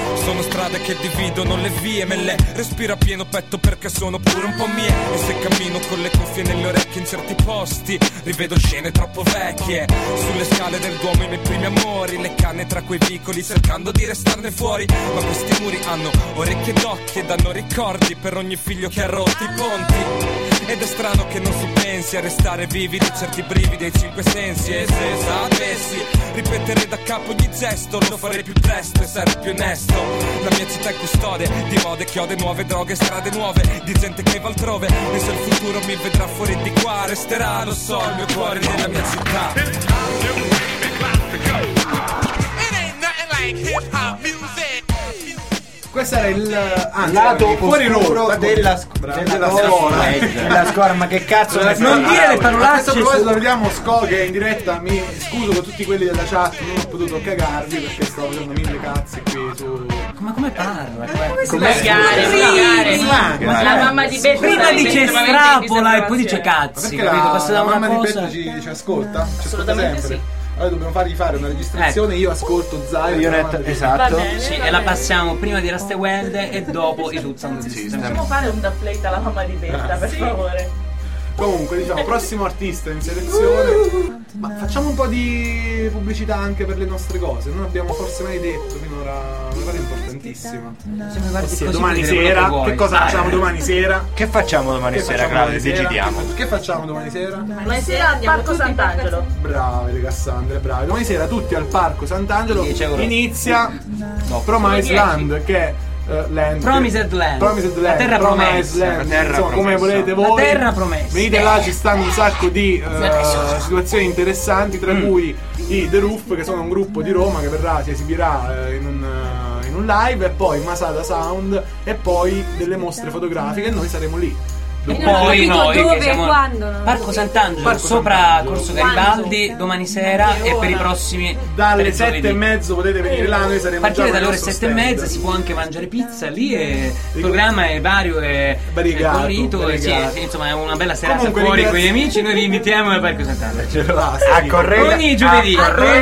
Sono strade che dividono le vie, me le respiro a pieno petto perché sono pure un po' mie. E se cammino con le cuffie nelle orecchie in certi posti, rivedo scene troppo vecchie. Sulle scale del Duomo i miei primi amori, le canne tra quei vicoli cercando di restarne fuori. Ma questi muri hanno orecchie d'occhi e danno ricordi per ogni figlio che ha rotto i ponti. Ed è strano che non si pensi a restare vivi di certi brividi ai 5 sensi. E se sapessi ripetere da capo ogni gesto, lo farei più presto e sarei più onesto. La mia città è custode di mode, chiode nuove, droghe, strade nuove, di gente che va altrove. E se il futuro mi vedrà fuori di qua, resterà, lo so, il mio cuore nella mia città. Questo era il lato fuori road della scuola. Della scuola, ma che cazzo non dire le parolacce. A questo proposito salutiamo Sco che in diretta, mi scuso con tutti quelli della chat, non ho potuto cagarvi perché sto facendo mille cazzi qui su. Ma come parla? La mamma di Betta prima dice strapola e poi dice cazzi, perché capito? Passa da la una mamma cosa di Betta ci ascolta? Assolutamente sempre. sì. Allora dobbiamo fargli fare una registrazione, io ascolto Zion, esatto. Sì, e la passiamo prima di Raste Welde e dopo i Toots and the System. Facciamo fare un dubplate alla mamma di Betta, per favore. Comunque, diciamo, prossimo artista in selezione. Ma facciamo un po' di pubblicità anche per le nostre cose. Non abbiamo forse mai detto finora, mi pare importantissima. Ossia, domani sera, che cosa facciamo domani sera? Che facciamo domani sera, Claudio? Decidiamo. Che facciamo domani sera? Domani sera andiamo al Parco Sant'Angelo. Brave le Cassandre, brave. Domani sera tutti al Parco Sant'Angelo. Inizia Promised Land, che è Promised Land, la terra promessa, insomma, come volete voi, la terra promessa. Venite là, ci stanno un sacco di situazioni interessanti, tra cui i The Roof, che sono un gruppo di Roma che si esibirà in un live, e poi Masada Sound, e poi delle mostre fotografiche, e noi saremo lì. Poi noi dove che siamo e quando, Parco Sant'Angelo, sopra Corso Garibaldi, domani sera, e per i prossimi dalle 7:30 potete venire là, noi saremo a partire già dalle ore 7:30 si può anche mangiare pizza lì, e il programma è vario e colorito, e sì, insomma è una bella serata. Comunque, fuori con gli amici, noi vi invitiamo al Parco Sant'Angelo ogni giovedì,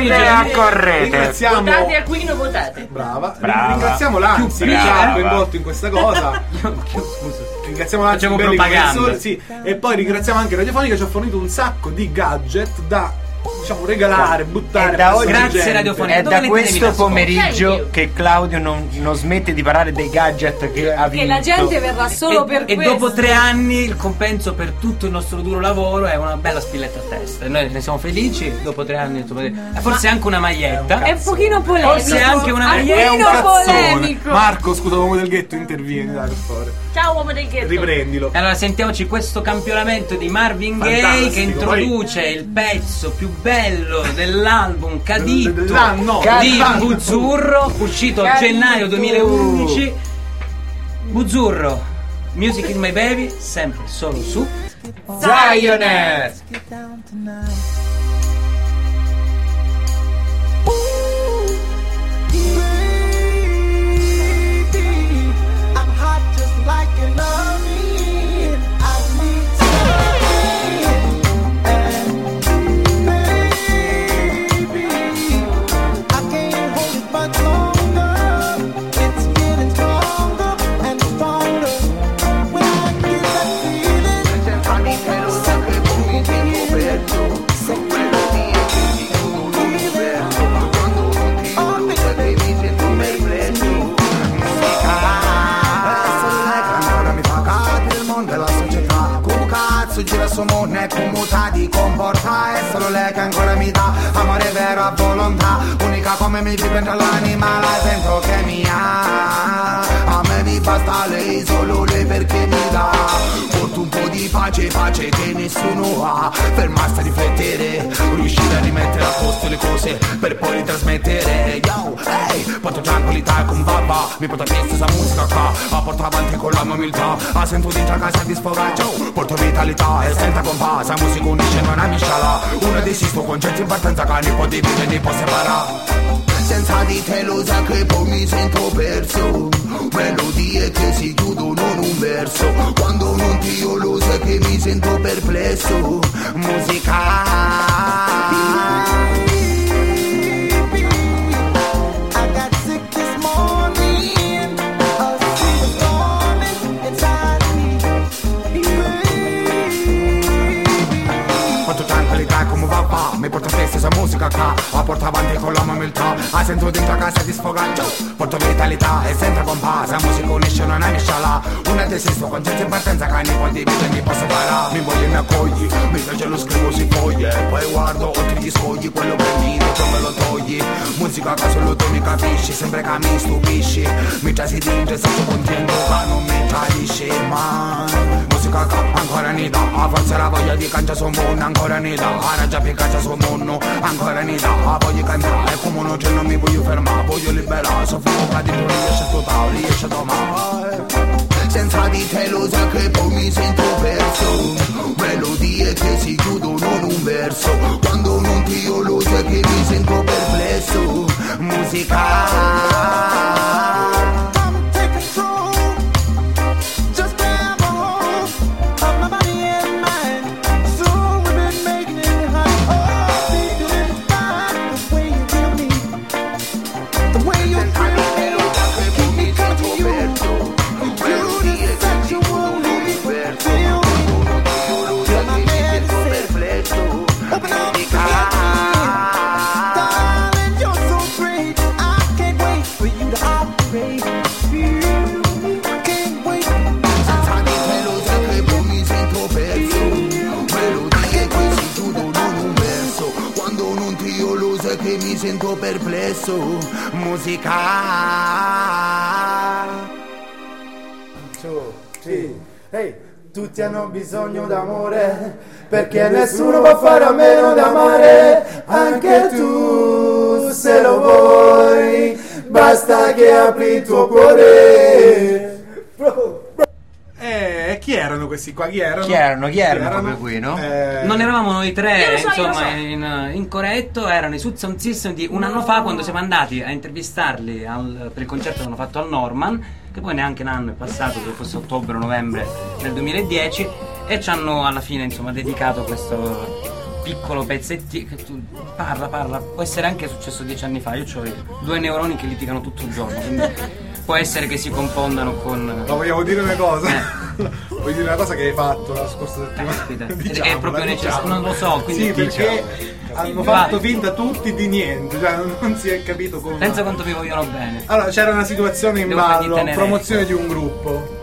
accorrete. Votate Aquino, votate. Brava. Ringraziamo l'Anzi che ci ha coinvolto in questa cosa. Ringraziamo l'Anzi, sì. E poi ringraziamo anche Radiofonica, ci ha fornito un sacco di gadget da, diciamo, regalare, buttare. Grazie Radiofonica. È da questo pomeriggio che Claudio non smette di parlare dei gadget che ha vinto. Che la gente verrà solo per questo. E dopo 3 anni il compenso per tutto il nostro duro lavoro è una bella spilletta a testa. Noi ne siamo felici. Dopo 3 anni, forse anche una maglietta. È un pochino polemico. Forse anche una maglietta. È un polemico. Marco, scusa, uomo del ghetto, intervieni, dai, per favore. Ciao uomo del ghetto. Riprendilo. Allora sentiamoci questo campionamento di Marvin Gaye, che introduce il pezzo più bello dell'album Cadito di Buzzurro, uscito a gennaio 2011. Buzzurro, Music is My Baby, sempre solo su Zion. Like an army, I need something, and baby, I can't hold it much longer. It's getting stronger and stronger. When I get that feeling, something gira su mondo e commuta di comporta. È solo lei che ancora mi dà amore vero a volontà, unica come mi vive l'anima, la sento che mi ha. A me mi basta lei, solo lei perché mi dà. Porto un po' di pace, pace che nessuno ha. Fermarsi a riflettere, riuscire a rimettere a posto le cose per poi ritrasmettere. Yo, hey, porto tranquillità con babba, mi porta a questa musica qua, a porta avanti con la mia umiltà, a sento di casa di sfogaggio, porto vitalità e senza compasa, musica unisce non è misciala. Uno desisto con gente in partenza che ne può dividere, ne può separare. Senza di te lo sa che poi mi sento perso, melodie che si chiudono in un verso, quando non ti io lo sai che mi sento perplesso. Musica I got sick this morning. questa musica qua la porta avanti con la umiltà. Ah, sento dentro casa di sfogaggio, porto vitalità e sempre compasa. Musica unisce, non è misciala. Una desisto con gente in partenza che ne condivido e mi posso parare. Mi voglio e mi accogli, mi piace lo scrivo si foglie. Poi guardo oltre gli scogli, quello che mi tu me lo togli. Musica che solo tu mi capisci, sempre che mi stupisci. Mi trasi dentro e sto contento che non mi tradisci mai. Musica che ancora nida, a forza la voglia di cantare su mondo ancora nida. A ragione per caccia su mondo ancora nida. A voglio cantare, come un oggi non mi voglio fermare. Voglio liberare, soffoca dentro, riesce a totale, riesce a domare. Senza di te lo sa che poi mi sento perso. Melodie che si chiudono in un verso. Quando non ti io lo so che mi sento perplesso. Musica. Che mi sento perplesso. Musica. Sì. Hey, tutti hanno bisogno d'amore, perché nessuno può fare a meno d'amare. Anche tu, se lo vuoi, basta che apri il tuo cuore. Chi erano questi qua? Chi erano proprio qui, no? Non eravamo noi tre, so, insomma, in corretto, erano i Sud Sound System di un anno fa, quando siamo andati a intervistarli per il concerto che hanno fatto al Norman, che poi neanche un anno è passato, che fosse ottobre o novembre del 2010, e ci hanno alla fine, insomma, dedicato questo piccolo pezzettino. Parla, può essere anche successo 10 anni fa. Io ho 2 neuroni che litigano tutto il giorno, quindi può essere che si confondano con... Ma vogliamo dire una cosa? Vuoi dire una cosa che hai fatto la scorsa settimana? È proprio necessario, non lo so, quindi sì, perché hanno fatto finta tutti di niente, cioè non si è capito come. Pensa quanto mi vogliono bene. Allora, c'era una situazione in ballo, promozione di un gruppo.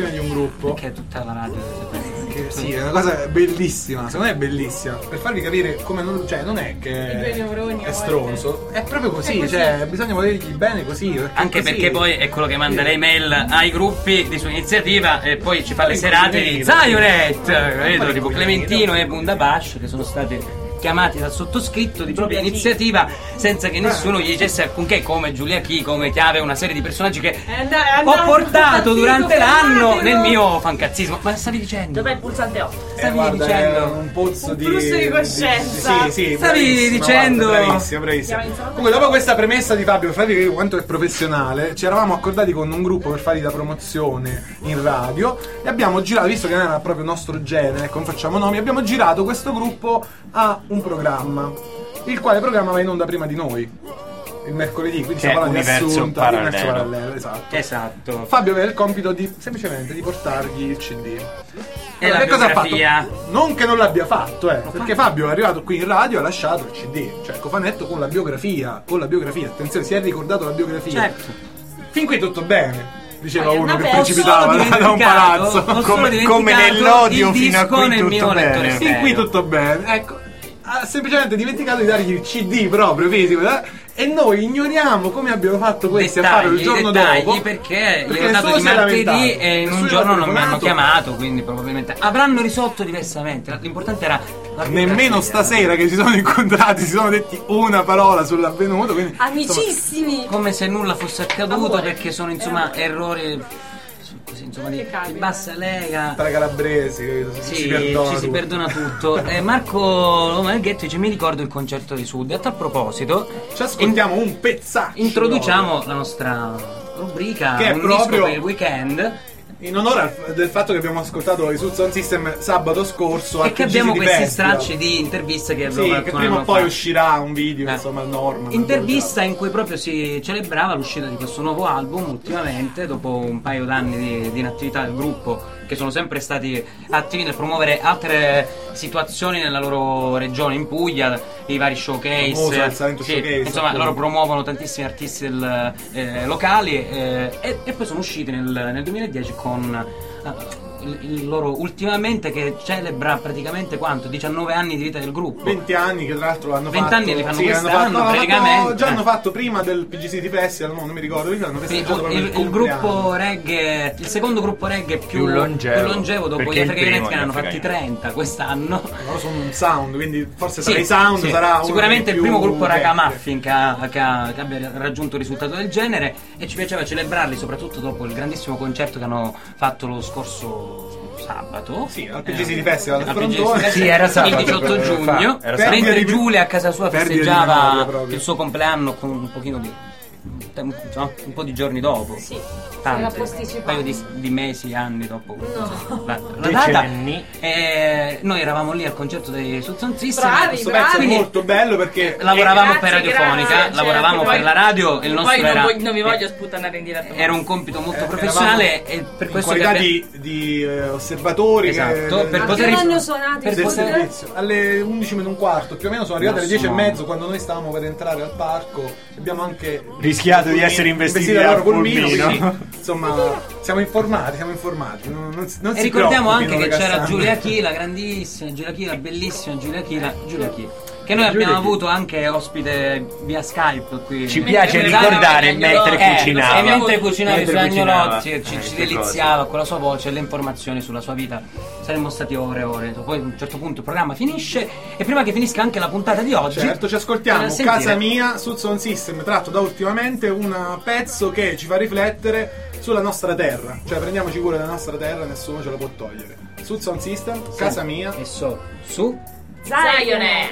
Perché tutta la radio sì, è una cosa bellissima, secondo me è bellissima, per farvi capire come non, cioè non è che è stronzo, è proprio così, cioè bisogna volergli bene così, anche così. Perché poi è quello che manda le mail ai gruppi di sua iniziativa e poi ci fa le serate di Zionet, vedo, tipo Clementino e Bundabash, che sono stati chiamati dal sottoscritto di propria iniziativa senza che nessuno gli dicesse alcunché, come Giulia Chi, come Chiave, una serie di personaggi che ho portato durante l'anno nel mio fancazzismo. Ma stavi dicendo? Dov'è il pulsante 8? Stavi dicendo un pozzo di flusso di coscienza. Sì, stavi dicendo. Bravissima. Comunque, dopo questa premessa di Fabio, per farvi capire quanto è professionale, ci eravamo accordati con un gruppo per fargli la promozione in radio e abbiamo girato, visto che non era proprio il nostro genere, ecco, non facciamo nomi, abbiamo girato questo gruppo a un programma, il quale programma va in onda prima di noi il mercoledì, quindi stiamo parlando di Assunta, universo parallelo, esatto. Fabio aveva il compito di semplicemente di portargli il CD. E la cosa ha biografia? fatto? Non che non l'abbia fatto, perché Fabio è arrivato qui in radio e ha lasciato il CD, cioè cofanetto con la biografia, attenzione, si è ricordato la biografia. Certo. Fin qui tutto bene. Diceva uno che precipitava da un palazzo, come nell'odio fino a qui tutto bene. Fin qui tutto bene, ecco. Ha semplicemente dimenticato di dargli il CD proprio fisico, e noi ignoriamo come abbiano fatto questi a farlo il giorno dopo, perché gli ho dato di martedì e in un giorno non mi hanno chiamato, quindi probabilmente avranno risolto diversamente. L'importante era nemmeno stasera che si sono incontrati si sono detti una parola sull'avvenuto, quindi, amicissimi, insomma, come se nulla fosse accaduto, perché sono insomma errori così, insomma, di bassa lega tra calabresi, si perdona tutto. Marco Malghetto dice: mi ricordo il concerto di Sud. A tal proposito ci ascoltiamo un pezzaccio, introduciamo la nostra rubrica, che è un proprio disco per il weekend. In onore del fatto che abbiamo ascoltato i Sound System sabato scorso e che abbiamo questi stracci di interviste che sì, che prima o poi uscirà un video, insomma, Norman. Intervista in cui proprio si celebrava l'uscita di questo nuovo album ultimamente, dopo un paio d'anni di inattività del gruppo, che sono sempre stati attivi nel promuovere altre situazioni nella loro regione, in Puglia, i vari showcase, showcase, insomma loro promuovono tantissimi artisti locali e poi sono usciti nel 2010 con il loro ultimamente, che celebra praticamente quanto? 19 anni di vita del gruppo. 20 anni che tra l'altro hanno 20 fatto. Anni li fanno quest'anno praticamente. Già hanno fatto prima del PG City Festival, non mi ricordo, hanno festeggiato il gruppo reggae, il secondo gruppo reggae più longevo dopo gli Africa Unite, che ne hanno fatti 30 quest'anno. Loro sono un sound, quindi forse tra i sound sarà sicuramente il primo gruppo ragamuffin che abbia raggiunto un risultato del genere, e ci piaceva celebrarli soprattutto dopo il grandissimo concerto che hanno fatto lo scorso sabato, al PG City Festival era sabato, il 18 giugno, mentre Giulia a casa sua festeggiava il suo compleanno con un pochino di un po' di giorni dopo, era posticipato, un paio di mesi, anni dopo la data, e noi eravamo lì al concerto dei Sound System. Questo pezzo è molto bello perché lavoravamo per Radiofonica, lavoravamo per la radio, e il nostro non vi voglio sputtanare in diretta, era un compito molto professionale, e per questo qualità di osservatori, per poter hanno suonato del servizio alle 11:15 più o meno, sono arrivate alle 10:30 quando noi stavamo per entrare al parco. Abbiamo anche rischiato di essere investiti dal pulmino. Insomma, siamo informati. Non e ricordiamo anche che c'era Giulia Chila, grandissima Giulia Chila, bellissima Giulia Chila, che noi abbiamo avuto anche ospite via Skype qui. Ci piace ricordare mentre cucinava. E mentre cucinava i suoi agnolotti ci deliziava con la sua voce e le informazioni sulla sua vita. Saremmo stati ore. Poi a un certo punto il programma finisce, e prima che finisca anche la puntata di oggi, certo, ci ascoltiamo Casa Mia su Sound System, tratto da ultimamente un pezzo che ci fa riflettere sulla nostra terra, cioè prendiamoci cura della nostra terra, nessuno ce la può togliere. Su Sound System, Casa Mia, e su Zion Air.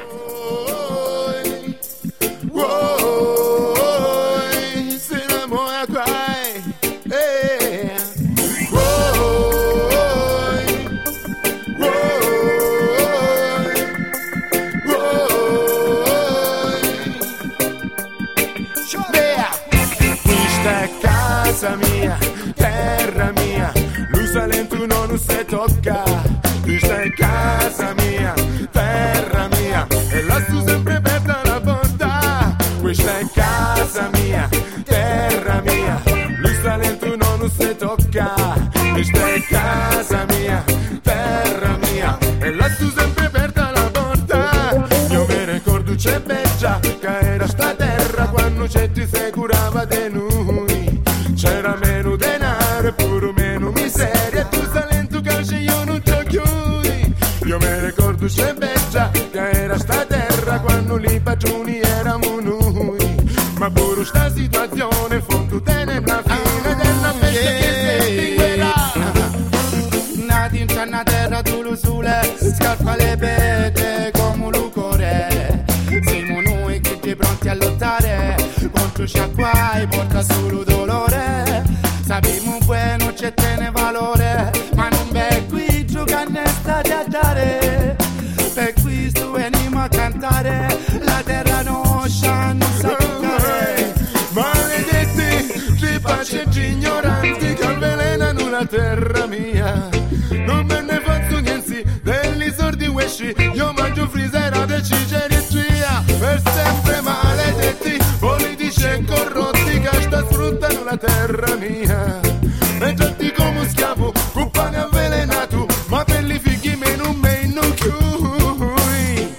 Casa mia, terra mia, Lusalento non si tocca. Questa è casa mia, terra mia, e lassù sempre aperta la porta. Questa è casa mia, terra mia, Lusalento non si tocca. Questa è casa mia, terra mia, e lassù sempre aperta la porta. Io mi ricordo c'è Beggia, che era sta terra quando c'è ti si curava di noi. C'era meno denaro e pure meno miseria, e tu Salento calcio io non ti chiudi. Io mi ricordo c'è Beggia, che era sta terra quando li padroni eravamo noi. Ma pure sta situazione in fondo tiene una fine della festa che si estinguerà. Nati in una terra tu lo sole, scarpa le pete come lo cuore. Siamo noi che ti pronti a lottare contro sciacquai, porta solo dolore. Sappiamo buono c'è tene valore, ma non è qui giocare e stare a dare. Per questo veniamo a cantare, la terra nostra non sa toccare. Maledetti, ci pace ignoranti che avvelenano la terra mia. Non me ne faccio niente degli sordi uesci, io mangio friserate e cigeritria. Per sempre maledetti, politici e corrotti che sta sfruttano la terra mia. E tratti come schiavo, con pane avvelenato, ma per li fighi me non me non chiui.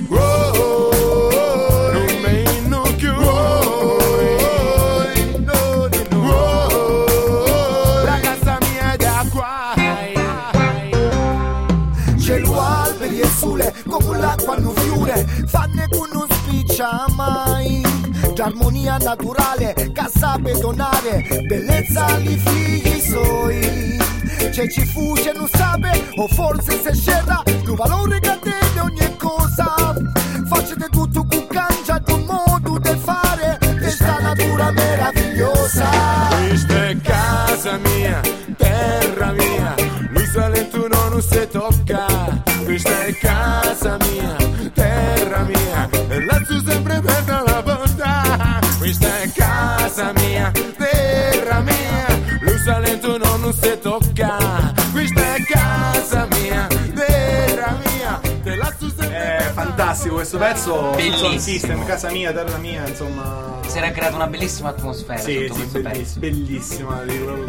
Non me non chiui. La casa mia è da qua. C'è alberi e sole, come l'acqua non fiore, fanne con non spiccia mai. D'armonia naturale, casa pedonale, bellezza agli figli suoi. C'è ci fugge non sape, o forse se scera, tu valore che tiene ogni cosa. Facete tutto con cangia, un modo di fare, questa natura meravigliosa. Questa è casa mia, terra mia, lui Salento non si tocca, questa è casa mia, terra mia, e lassù sempre aperta la porta, questa è casa mia, terra mia, lui Salento non si tocca, questa è casa mia, terra mia, e lassù sempre è fantastico questo pezzo, bellissimo. System, casa mia, terra mia, insomma. Si era creata una bellissima atmosfera. Sì, sì, bellissima,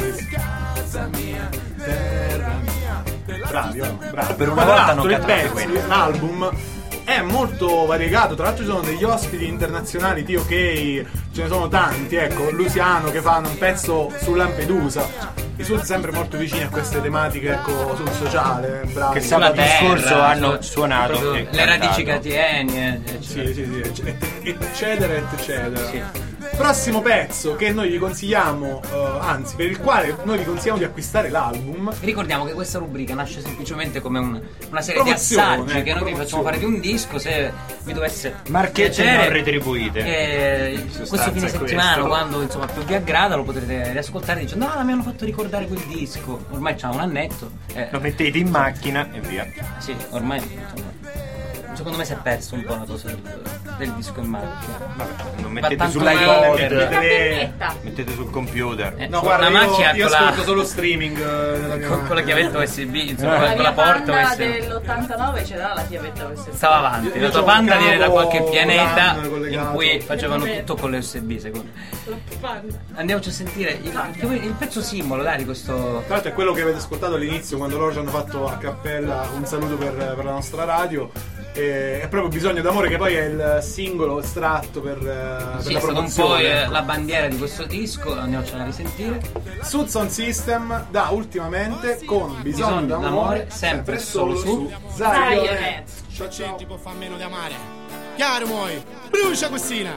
casa mia, terra mia. Bravi, bravi. Per una volta hanno il pezzo, l'album è molto variegato, tra l'altro ci sono degli ospiti internazionali, T.O.K., ce ne sono tanti, ecco, Luciano che fanno un pezzo su Lampedusa. I Sud sempre molto vicini a queste tematiche, ecco, sul sociale, bravi. Che sabato scorso hanno suonato le radici che tieni, sì, eccetera. Sì. Prossimo pezzo che noi vi consigliamo, anzi per il quale noi vi consigliamo di acquistare l'album. Ricordiamo che questa rubrica nasce semplicemente come una serie di assaggi che noi vi facciamo fare di un disco. Se vi dovesse marchette non retribuite, questo fine settimana, quando insomma più vi aggrada, lo potrete riascoltare dicendo: no, mi hanno fatto ricordare quel disco. Ormai c'ha un annetto, lo mettete in macchina e via. Sì, ormai insomma, secondo me si è perso un po' la cosa del disco in macchina. Vabbè, lo mettete sull'iPod, mettete sul computer. No, guarda, la macchina io ascolto solo streaming con la chiavetta USB, insomma, con la porta USB. Dell'89 c'era la chiavetta USB. Stava avanti. La tua Panda viene da qualche pianeta in cui facevano tutto con le USB, secondo me. Andiamoci a sentire il pezzo simbolo, dai, di questo. Tra l'altro è quello che avete ascoltato all'inizio quando loro ci hanno fatto a cappella un saluto per la nostra radio. È proprio Bisogno d'amore, che poi è il singolo estratto per la promozione. È stato un po' la bandiera di questo disco, andiamocela a risentire. Sud Sound System da ultimamente con Bisogno d'amore, sempre solo su Zionet. Ciao, ti può far meno di amare. Chiaro muoi, brucia questina.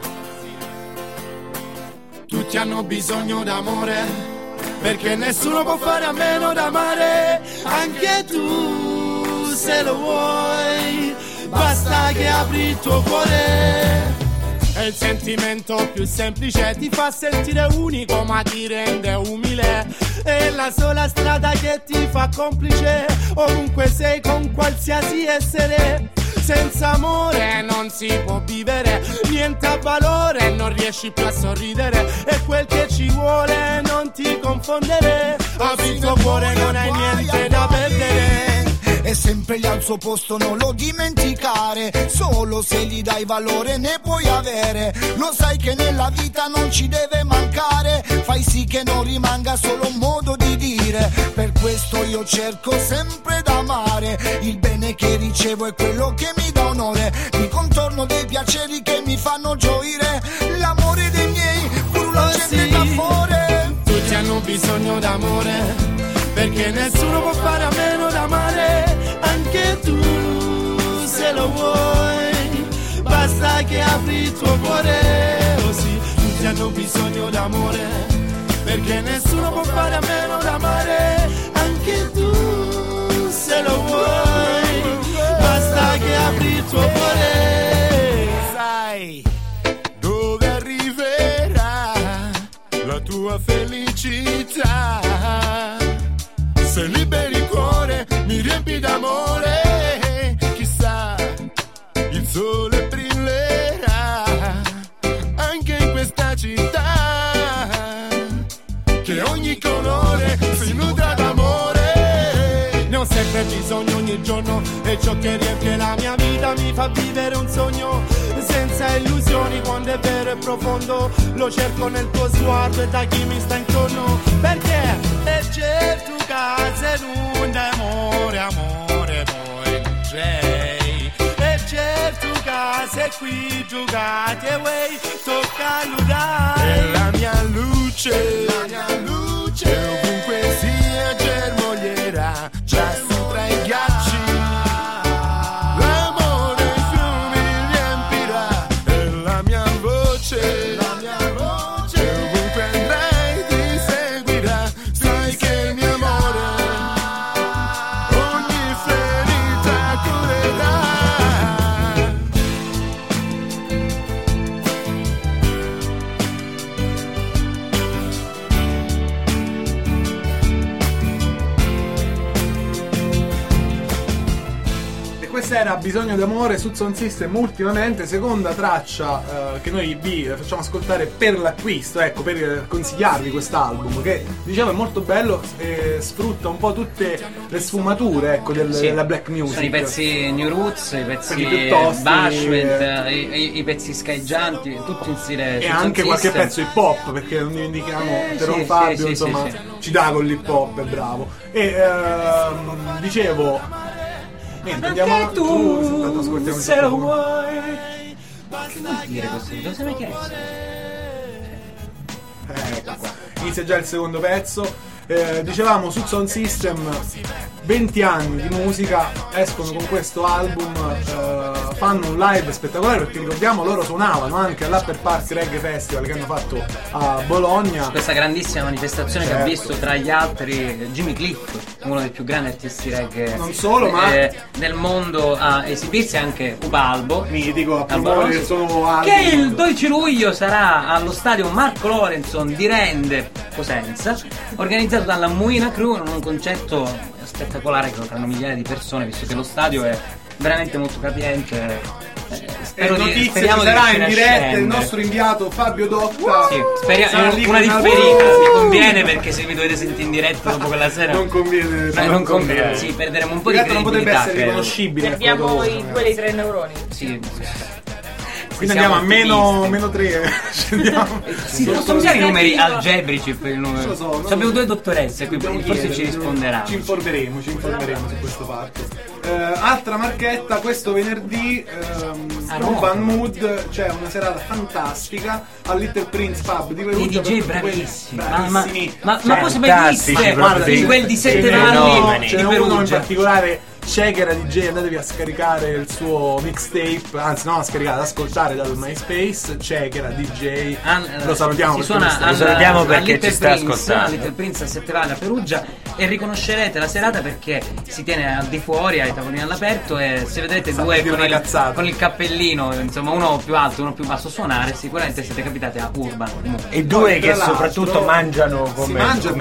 Tutti hanno bisogno d'amore, perché nessuno può fare a meno d'amare. Anche tu, se lo vuoi, basta che apri il tuo cuore. È il sentimento più semplice, ti fa sentire unico ma ti rende umile. È la sola strada che ti fa complice, ovunque sei con qualsiasi essere. Senza amore non si può vivere, niente ha valore, non riesci più a sorridere. E quel che ci vuole non ti confondere, apri il tuo cuore, non hai niente da perdere. E sempre gli al suo posto, non lo dimenticare. Solo se gli dai valore ne puoi avere. Lo sai che nella vita non ci deve mancare. Fai sì che non rimanga solo un modo di dire. Per questo io cerco sempre d'amare. Il bene che ricevo è quello che mi dà onore. Mi contorno dei piaceri che mi fanno gioire. L'amore dei miei, pure la gente da fuori. Tutti hanno bisogno d'amore, perché nessuno può fare a meno d'amare. Anche tu, se lo vuoi, basta che apri il tuo cuore. Oh sì, tutti hanno bisogno d'amore, perché nessuno può fare a meno d'amare. Anche tu, se lo vuoi, basta che apri il tuo cuore. Sai dove arriverà la tua felicità? Se liberi il cuore, mi riempi d'amore. Chissà, il sole brillerà anche in questa città, che ogni colore si nutra d'amore. Ne ho sempre bisogno ogni giorno, e ciò che riempie la mia vita mi fa vivere un sogno senza illusioni. Quando è vero e profondo lo cerco nel tuo sguardo e da chi mi sta intorno. Perché è certo case non d'amore, amore poi non c'è. E certo case qui giocate e way tocca l'udare. È la mia luce, e ovunque sia germoglierà, già sopra i ghiacci. L'amore i fiumi riempirà, è la mia voce. Questa era Bisogno d'amore su Sound System ultimamente, seconda traccia che noi vi facciamo ascoltare per l'acquisto, ecco, per consigliarvi quest'album che dicevo è molto bello e sfrutta un po' tutte le sfumature, ecco, della black music. Sono i pezzi New Roots, i pezzi Bashment, i pezzi skygianti, tutto in stile e anche qualche pezzo hip hop, perché non dimentichiamo Teron Fabio, insomma, ci dà con l'hip hop, è bravo. E dicevo, niente, andiamo tu se lo vuoi. Che vuol dire questo? Dove sei mai chiesto? Ecco qua. Inizia già il secondo pezzo. Dicevamo su Sound System 20 anni di musica, escono con questo album, fanno un live spettacolare, perché ricordiamo loro suonavano anche all'Upper Park Reggae Festival che hanno fatto a Bologna, questa grandissima manifestazione che ha visto tra gli altri Jimmy Cliff, uno dei più grandi artisti reggae non solo ma nel mondo, a esibirsi, anche Uba Albo, mitico, a promuovere il suo nuovo album, che il 12 luglio sarà allo stadio Marco Lorenson di Rende, Cosenza, organizzato dalla Muina Crew, in un concerto spettacolare che lo faranno migliaia di persone, visto che lo stadio è veramente molto capiente. Speriamo ci sarà in diretta il nostro inviato Fabio Dotta. Sì, speriamo una differita, mi conviene, perché se mi dovete sentire in diretta dopo quella sera non conviene. Non conviene. Sì, perderemo un po' di credibilità. Non potrebbe essere riconoscibile. Perdiamo i 2 dei 3 neuroni. Sì. Quindi andiamo a meno 3. Sì, possono usare i numeri algebrici per il numero. So, abbiamo 2 dottoresse qui, forse ci risponderanno. Ci informeremo su questo fatto. Altra marchetta, questo venerdì Urban Mood, c'è una serata fantastica al Little Prince Pub di Perugia. I DJ bravissimi. Ma cose bellissime, guarda, di quel di 7 anni c'è uno in particolare, Shakera DJ, andatevi a scaricare il suo mixtape, anzi no, a scaricare, ad ascoltare dal MySpace. Shakera DJ, lo salutiamo, perché ci sta ascoltando. Little Prince a 7 anni a Perugia, e riconoscerete la serata perché si tiene al di fuori, ai tavolini all'aperto, e se vedrete due con il cappellino, insomma, uno più alto, uno più basso suonare, sicuramente siete capitati a Urban. E due che soprattutto mangiano come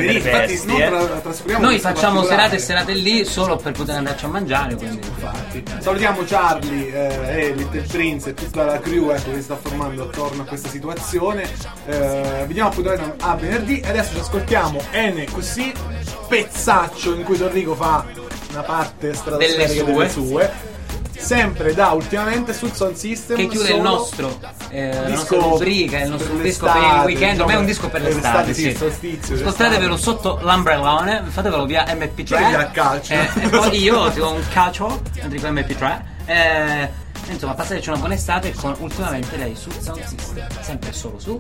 noi facciamo serate e serate lì solo per poter andarci a mangiare, quindi infatti salutiamo Charlie e Little Prince e tutta la crew, ecco, che si sta formando attorno a questa situazione. Vediamo appuntamento a venerdì, e adesso ci ascoltiamo Ene Così, pezzaccio in cui Don Rico fa una parte stratosferica delle sue, sempre da ultimamente sul Sound System, che chiude la nostra rubrica, il nostro disco per il weekend, ma è un disco per l'estate, sì. Ascoltatevelo sotto l'ombrellone, fatevelo via MP3 e poi io ti do un calcio Enrico MP3, insomma, passateci una buona estate con ultimamente lei su Sound System, sempre solo su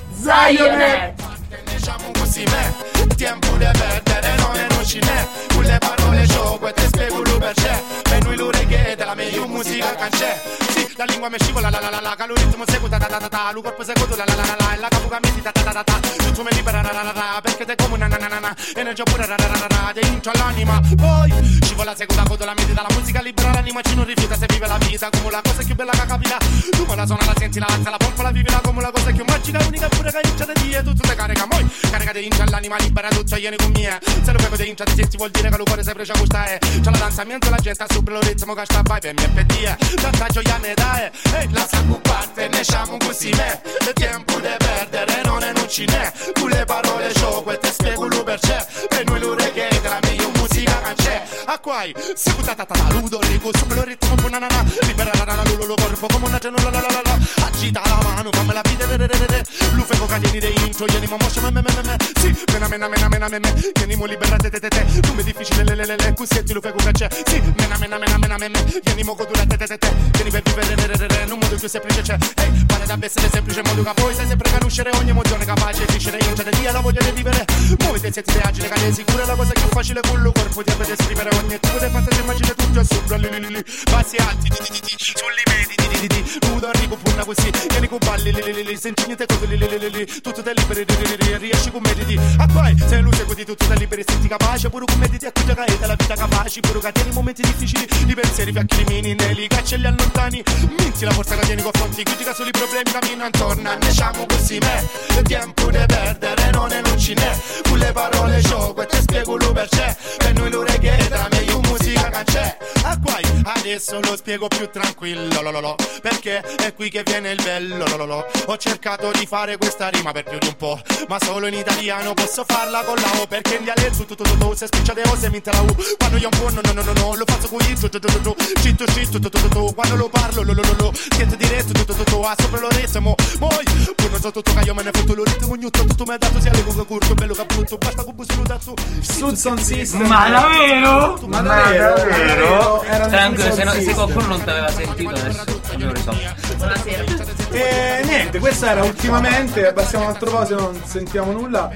Zionet. Diciamo così, tempo di perdere non ci n'è, con le parole gioco te spiego lo perché, e noi lo reggae della meglio musica che c'è. Sì, la lingua mi scivola la che lo ritmo segue lo corpo segue la e la capuca mi tutto mi libera perché te come una energia pure te intra l'anima, poi scivola segue la medita, la musica libera l'anima, ci non rifiuta se vive la vita come la cosa più bella che capita, tu me la suona, la senti, la alza, la pompa, la vivi come la cosa più magica, unica pure che inizia da Dio, tutto te carica, moi carica te intra l'anima, libera tutto, vieni con me, se lo prego te intra, ti senti, vuol dire che lo cuore sempre c'è questa c'è la danza mentre la gente sopra lo ritmo che sta vai per me PD, tanta gioia ne dai, la saco parte, ne siamo così, il tempo di perdere non ci n'è, con le parole gioco e te spiego lo perché, per noi lo reggae della meglio musica che c'è, a quai, si puta ludo rico, sopra lo ritmo con nanana, libera lo corpo come una genola agita la mano, fammi la vita, lo fego cateni dei intro, vieni mo moscia me, sì, mena, vieni mo liberate te, tu mi difficile le cussetti lo fego che c'è, sì, mena, vieni mo godura te, vieni per vivere, in un modo più semplice c'è, ehi, pare da essere semplice modo che poi sai sempre conoscere ogni emozione capace di crescere, io c'è di Dio la voglia di vivere, muovete siete agile, che è sicura la cosa più facile con lo corpo di esprimere ogni tipo di fantasia, immagine tutto sopra, passi alti, sulle medi, nudo arrivo punna così, vieni con balli, senti niente cose, tutto te liberi, riesci con mediti, a poi se lo segui tutto te liberi, senti capace, pure con mediti a cui giocare la vita capace, pure che tieni momenti difficili, i pensieri fiacchi di mini, neli, cacci e li allontani, minti la forza che tieni con fronti, critica solo i problemi, cammino intorno, ne siamo così, il tempo di perdere non ci n'è, con le parole gioco e te spiego lo perché, per noi lo reggae, tra meglio musica che c'è, a quai, adesso lo spiego più tranquillo, lo, perché è qui che viene il bello, lo. Ho cercato di fare questa rima per più di un po', ma solo in italiano posso farla con la O, perché in dialetto tu se spicciate o se minte la U. Quando io un po' no, lo faccio qui, quando lo parlo, lo, schietto diretto, ah, sopra l'orecchio, poi non so tutto che io me ne fotto, lo ritmo ognuno, tutto mi ha dato, sia lungo che corto, bello che brutto, basta con busto dato. Sound System. Ma davvero? Ma davvero? Tranquillo, se qualcuno non ti aveva sentito adesso abbiamo risolto. Buonasera. E niente, questa era ultimamente, passiamo a un altro po' se non sentiamo nulla.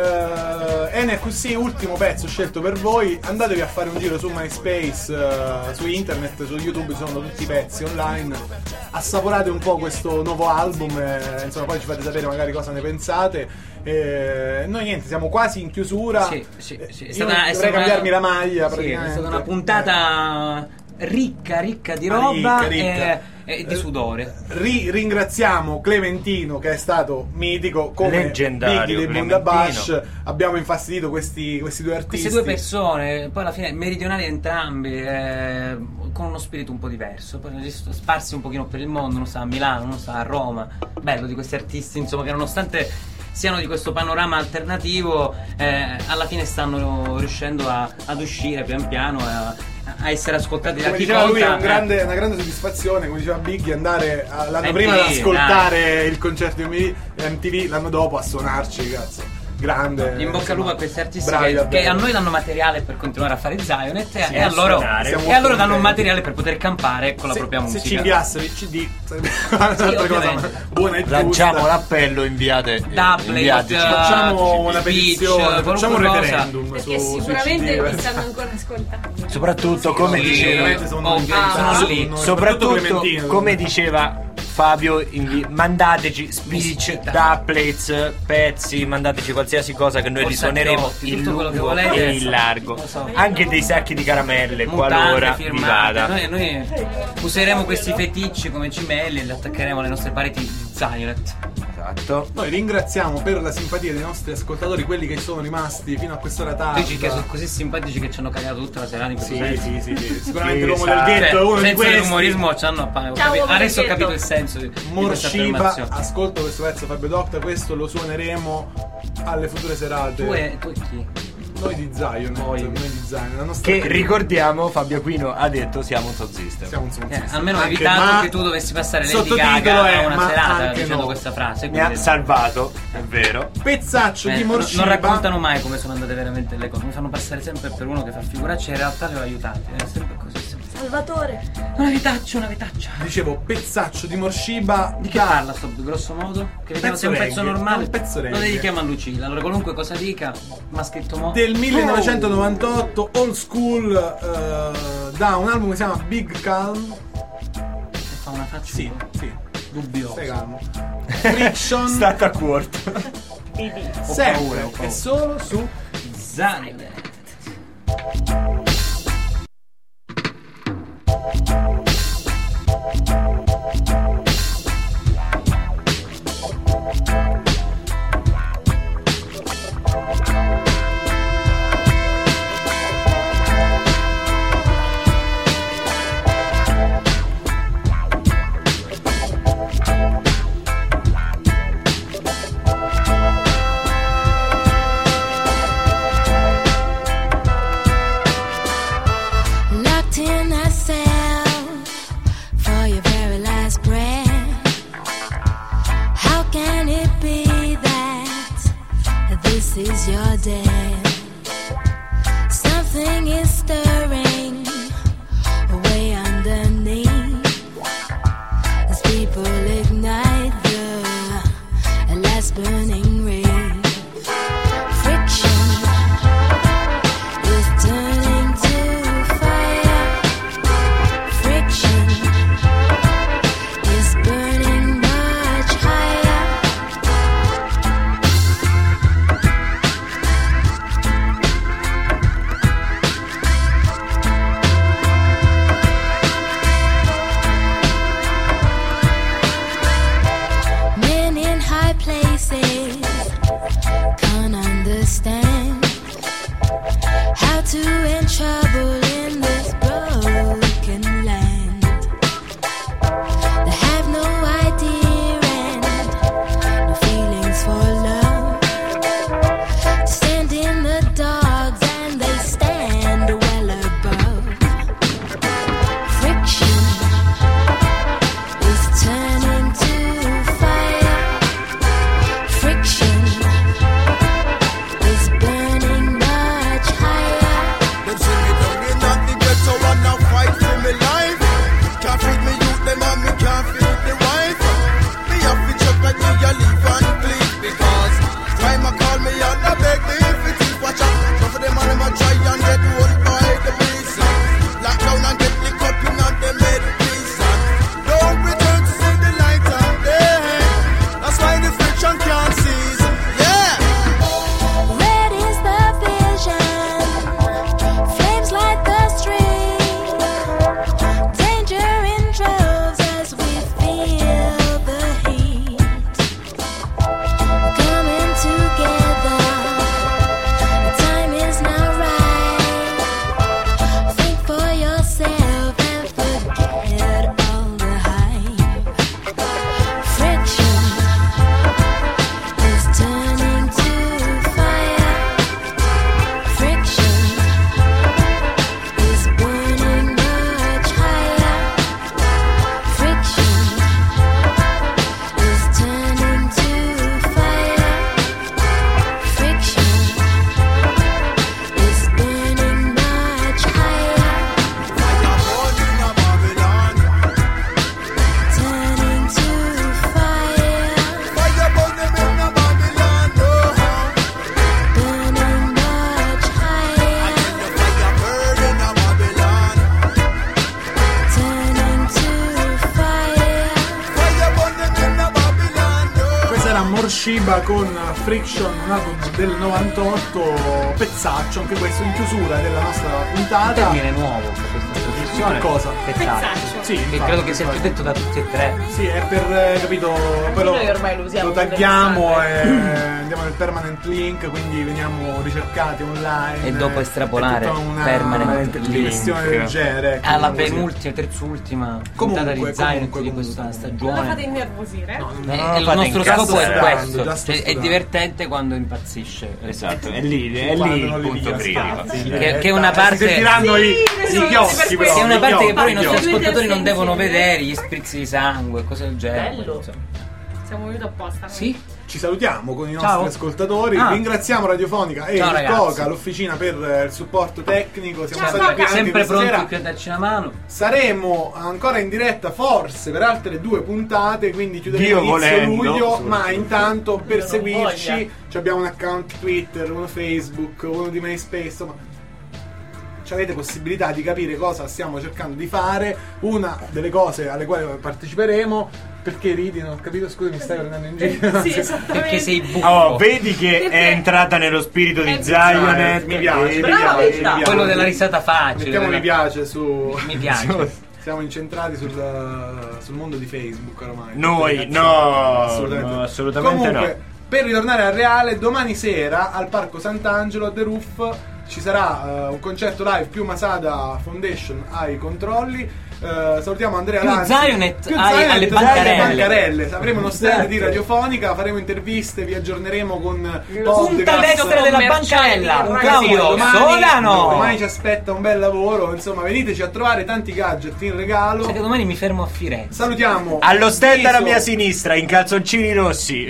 NQC, ultimo pezzo scelto per voi. Andatevi a fare un giro su MySpace, su internet, su YouTube, ci sono tutti i pezzi online. Assaporate un po' questo nuovo album, insomma poi ci fate sapere magari cosa ne pensate. Noi niente, siamo quasi in chiusura. Sì. Dovrei cambiarmi la maglia, sì, praticamente. è stata una puntata ricca di roba ricca. E di sudore. Ringraziamo Clementino, che è stato mitico come leggendario Biggie dei Bundabash. Abbiamo infastidito questi due artisti, queste due persone, poi alla fine meridionali entrambi, con uno spirito un po' diverso, poi sparsi un pochino per il mondo. Uno sta a Milano, uno sta a Roma. Bello di questi artisti, insomma, che nonostante siano di questo panorama alternativo, alla fine stanno riuscendo ad uscire pian piano, a essere ascoltati da come chi diceva conta. lui, è una grande soddisfazione, come diceva Biggie, andare l'anno prima ad ascoltare il concerto di MTV, l'anno dopo a suonarci, cazzo. Grande. In bocca al lupo a questi artisti bravi, che a noi danno materiale per continuare a fare Zionet e a loro contenti. danno un materiale per poter campare con la propria musica. Se ci inviassero il CD un'altra cosa buona e giusta. Lanciamo l'appello, inviate facciamo una petizione, facciamo un referendum perché su sicuramente mi stanno ancora ascoltando. Soprattutto come diceva, soprattutto come diceva Fabio, mandateci speech, doublets, pezzi, mandateci qualsiasi cosa che noi risuoneremo in lungo e in largo, anche dei sacchi di caramelle qualora vi vada. Noi useremo questi feticci come cimelli e li attaccheremo alle nostre pareti di Zionet. Esatto. Noi ringraziamo per la simpatia dei nostri ascoltatori, quelli che sono rimasti fino a quest'ora tarda. Dici che sono così simpatici che ci hanno cagato tutta la serata in questo senso. Sì. Sicuramente l'uomo del ghetto è uno di questi. Senza l'umorismo ci hanno adesso ho capito il senso di Morshiba, ascolto questo pezzo Fabio Docta, questo lo suoneremo alle future serate. Tu e chi? Noi di Zion, la nostra che ricordiamo, Fabio Aquino ha detto siamo un sound system. Almeno evitando che tu dovessi passare Lady Gaga a una serata dicendo questa frase. Mi ha salvato, è vero. Pezzaccio di Morshiba. Non raccontano mai come sono andate veramente le cose, mi fanno passare sempre per uno che fa figuracce, in realtà le ho aiutate. È sempre così. Salvatore. Una vitaccia. Dicevo, pezzaccio di Morshiba. Di che parla sto grosso modo? Che vediamo se è un pezzo normale. Un pezzo lo dedichiamo a Lucilla. Allora qualunque cosa dica, ma scritto mo. Del 1998, old school, da un album che si chiama Big Calm. E fa una faccia. Sì. Dubbioso. Stai calmo. Friction. Start a quarto. Sempre. È solo su Zionet. Is your day? Something is stirring away underneath as people ignite the last burning ring. Friction is turning to fire. Friction is burning much higher. Can't understand how to end trouble in this broken land. Shiba con Friction, un album del 98, pezzaccio, anche questo in chiusura della nostra puntata. Termine nuovo per questa trasmissione. Cosa? Pezzaccio. Sì, che credo che sia il più detto da tutti e tre. Sì, è per, capito, poi Noi ormai lo usiamo lo tagliamo e andiamo nel permanent link, quindi veniamo ricercati online. E dopo estrapolare permanent link. Questione del genere. Alla penultima, terzultima puntata di Zion di questa Non la stagione. fate innervosire. Il nostro scopo è questo, cioè, è divertente quando impazzisce. Esatto, è lì il punto critico. Che è una parte. Tirando i chioschi, però. Che è una parte che però i nostri chioschi. ascoltatori non devono vedere, gli sprizzi di sangue, cose del genere. Bello. Siamo venuti apposta. Sì. Ci salutiamo con i nostri Ciao. ascoltatori. Ringraziamo Radiofonica e Ciao, il ragazzi. Coca, l'officina per il supporto tecnico. Siamo stati qui anche sempre questa pronti sera. qui a darci una mano. Saremo ancora in diretta forse per altre 2 puntate, quindi chiuderemo Dio inizio volendo. luglio, ma intanto per non seguirci voglia. abbiamo un account Twitter, uno Facebook, uno di MySpace, insomma avete possibilità di capire cosa stiamo cercando di fare. Una delle cose alle quali parteciperemo. Perché ridi? Non ho capito, scusa, mi stai prendendo in giro. Sì, esattamente. Perché sei buffo. Oh, vedi che è entrata nello spirito di Zionet. Mi piace, Bravo, mi piace. Quello della risata facile. Mettiamo mi piace su. Mi piace. Siamo incentrati sul mondo di Facebook ormai. Noi, Ragazzi, no, assolutamente Comunque, per ritornare al reale, domani sera al Parco Sant'Angelo a The Roof ci sarà un concerto live più Masada Foundation ai controlli. Salutiamo Andrea Più Lanzi, Zionet più alle Zionet alle bancarelle. bancarelle. Avremo uno stand Esatto. di radiofonica, faremo interviste, vi aggiorneremo con Punta a destra della bancarella. Un cavolo, Solano. Domani ci aspetta un bel lavoro, insomma, veniteci a trovare tanti gadget in regalo. Sai che domani mi fermo a Firenze. Salutiamo Allo stand alla Iso. mia sinistra, in calzoncini rossi.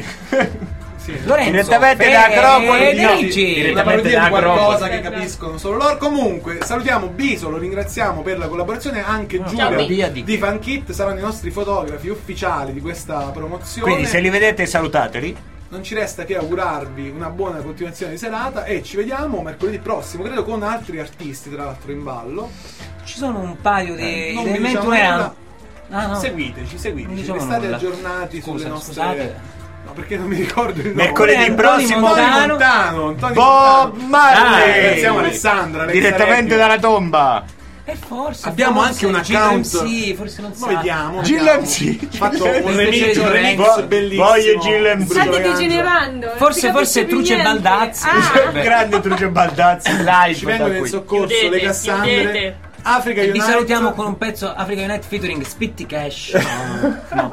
Lorenzo, Direttamente da Acropoli. Federici. Una parodia di Acropoli. qualcosa che capiscono solo loro. Comunque salutiamo Biso, lo ringraziamo per la collaborazione, anche Giulia di Funkit saranno i nostri fotografi ufficiali di questa promozione. Quindi se li vedete salutateli. Non ci resta che augurarvi una buona continuazione di serata e ci vediamo mercoledì prossimo, credo con altri artisti tra l'altro in ballo. Ci sono un paio di Non vi elementi. diciamo non erano- nulla. Ah, no. Seguiteci, Non diciamo restate nulla. aggiornati sulle Scusa, nostre. scusate. No, perché non mi ricordo il nome. Mercoledì Antonio prossimo Montano. Antonio Bob Montano. Marley. Ringraziamo Alessandra Direttamente Alexia dalla tomba. E forse Abbiamo anche un account. Sì, forse non sa. Noi vediamo. GLMC. Fatto un Specie remix, di un remix Lorenzo. bellissimo. Voglio GLMC. State Brutto degenerando. Forse Truce Baldazzi. Grande Truce Baldazzi live. Ci vengono da in qui. soccorso Chiudete, le Cassandre. chiudete. Africa E vi Unite. salutiamo con un pezzo Africa Unite featuring Spitty Cash. No,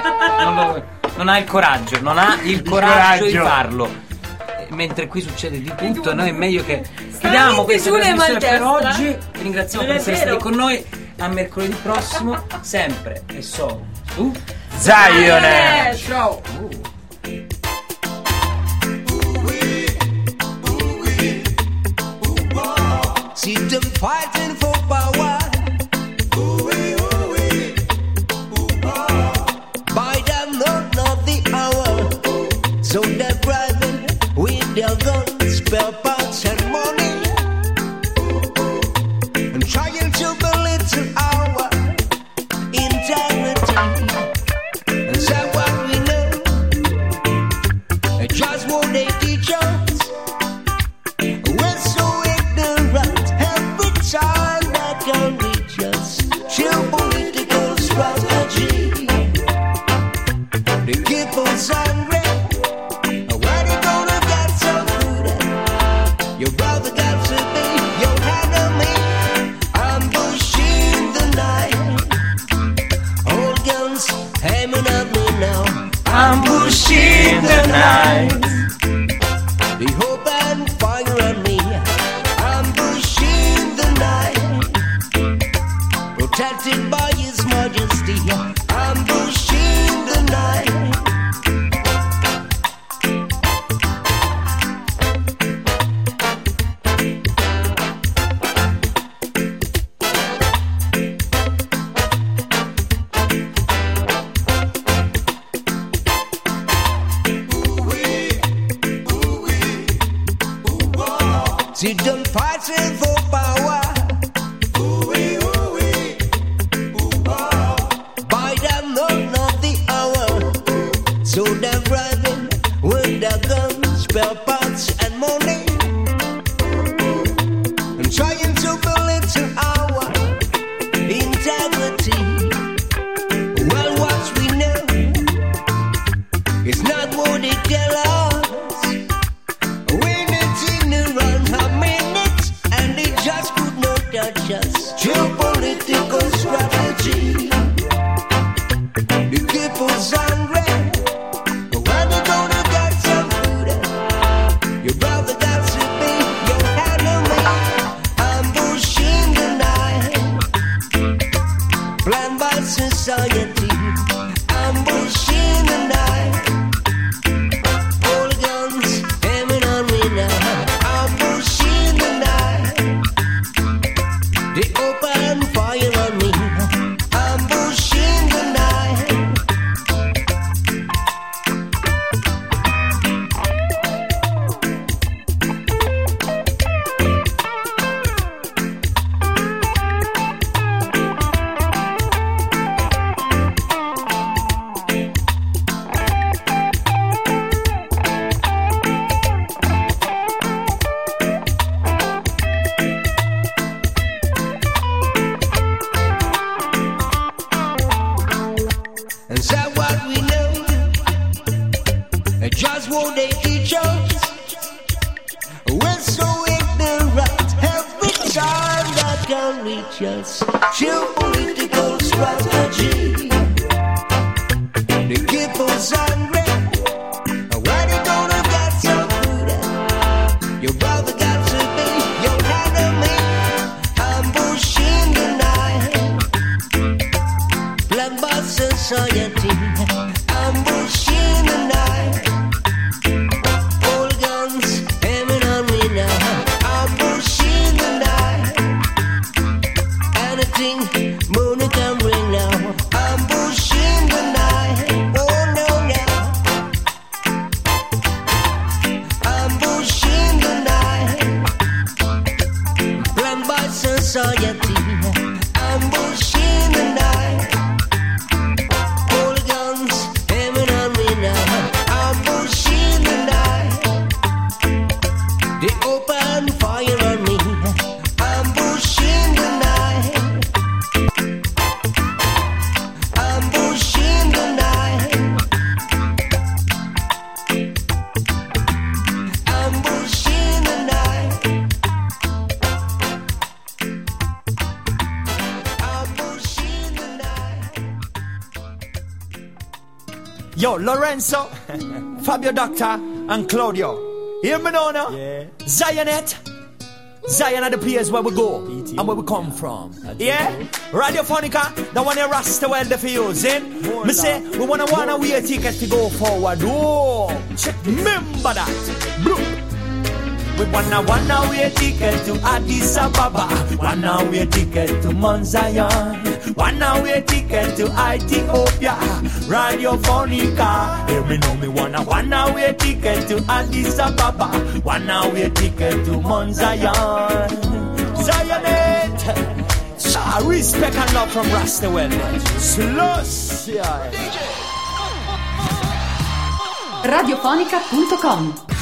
non ha il coraggio, non ha il coraggio di coraggio. farlo. Mentre qui succede di tutto, noi è meglio che chiudiamo questa Giulia e trasmissione per Maltestra. oggi. Vi ringraziamo Non per è essere stati vero. con noi. A mercoledì prossimo, sempre e solo su Zionet. Ciao. See them fighting for power. By them not of the hour. So they're bribing with their guns, spare parts and money. And trying to belittle our integrity. And so what we know, just what they teach us. We're so ignorant every time that can reach us. Geopolitical strategy. They keep us angry. When you gonna get some food? Your brother got to be your enemy. Ambushing the night. Old guns aiming at me now. Ambushing the night. They hope and fire on me. Ambushing the night. Protected by His Majesty. Ambushing the night. See them fighting for power. By them not the hour. So they're bribing can reach us. Geopolitical strategy. They keep us hungry. When you gonna get some food? Your brother got to be your enemy. Ambushing the night. Plan by society. Ambushing the night. All guns aiming on me now. Ambushing the night. Anything money can bring now. Ambushing the night. Oh no no. Ambushing the night. Planned by society. Ambushing the night. All guns aiming on me now. Ambushing the night. They open fire on me. Ambushing the night. Ambushing the night. Ambushing the night. Ambushing the night. Yo, Lorenzo, Fabio Doctor, and Claudio. Hear me now, no? Yeah. Zionette. Zion are the place where we go and where we come from. Yeah? Radiofonica, the one you rasta well for using. Me say, we wanna way a ticket to go forward. Oh, remember that. Blue. We wanna way a ticket to Addis Ababa. Wanna way a ticket to Mount Zion. Wanna way a ticket to Ethiopia. Radiofonica. Hear me know me wanna way a ticket to Addis Ababa. Wanna way a ticket to Mount Zion. Zionette. Respect and love from Rasta Wellness. Slush. Radiofonica.com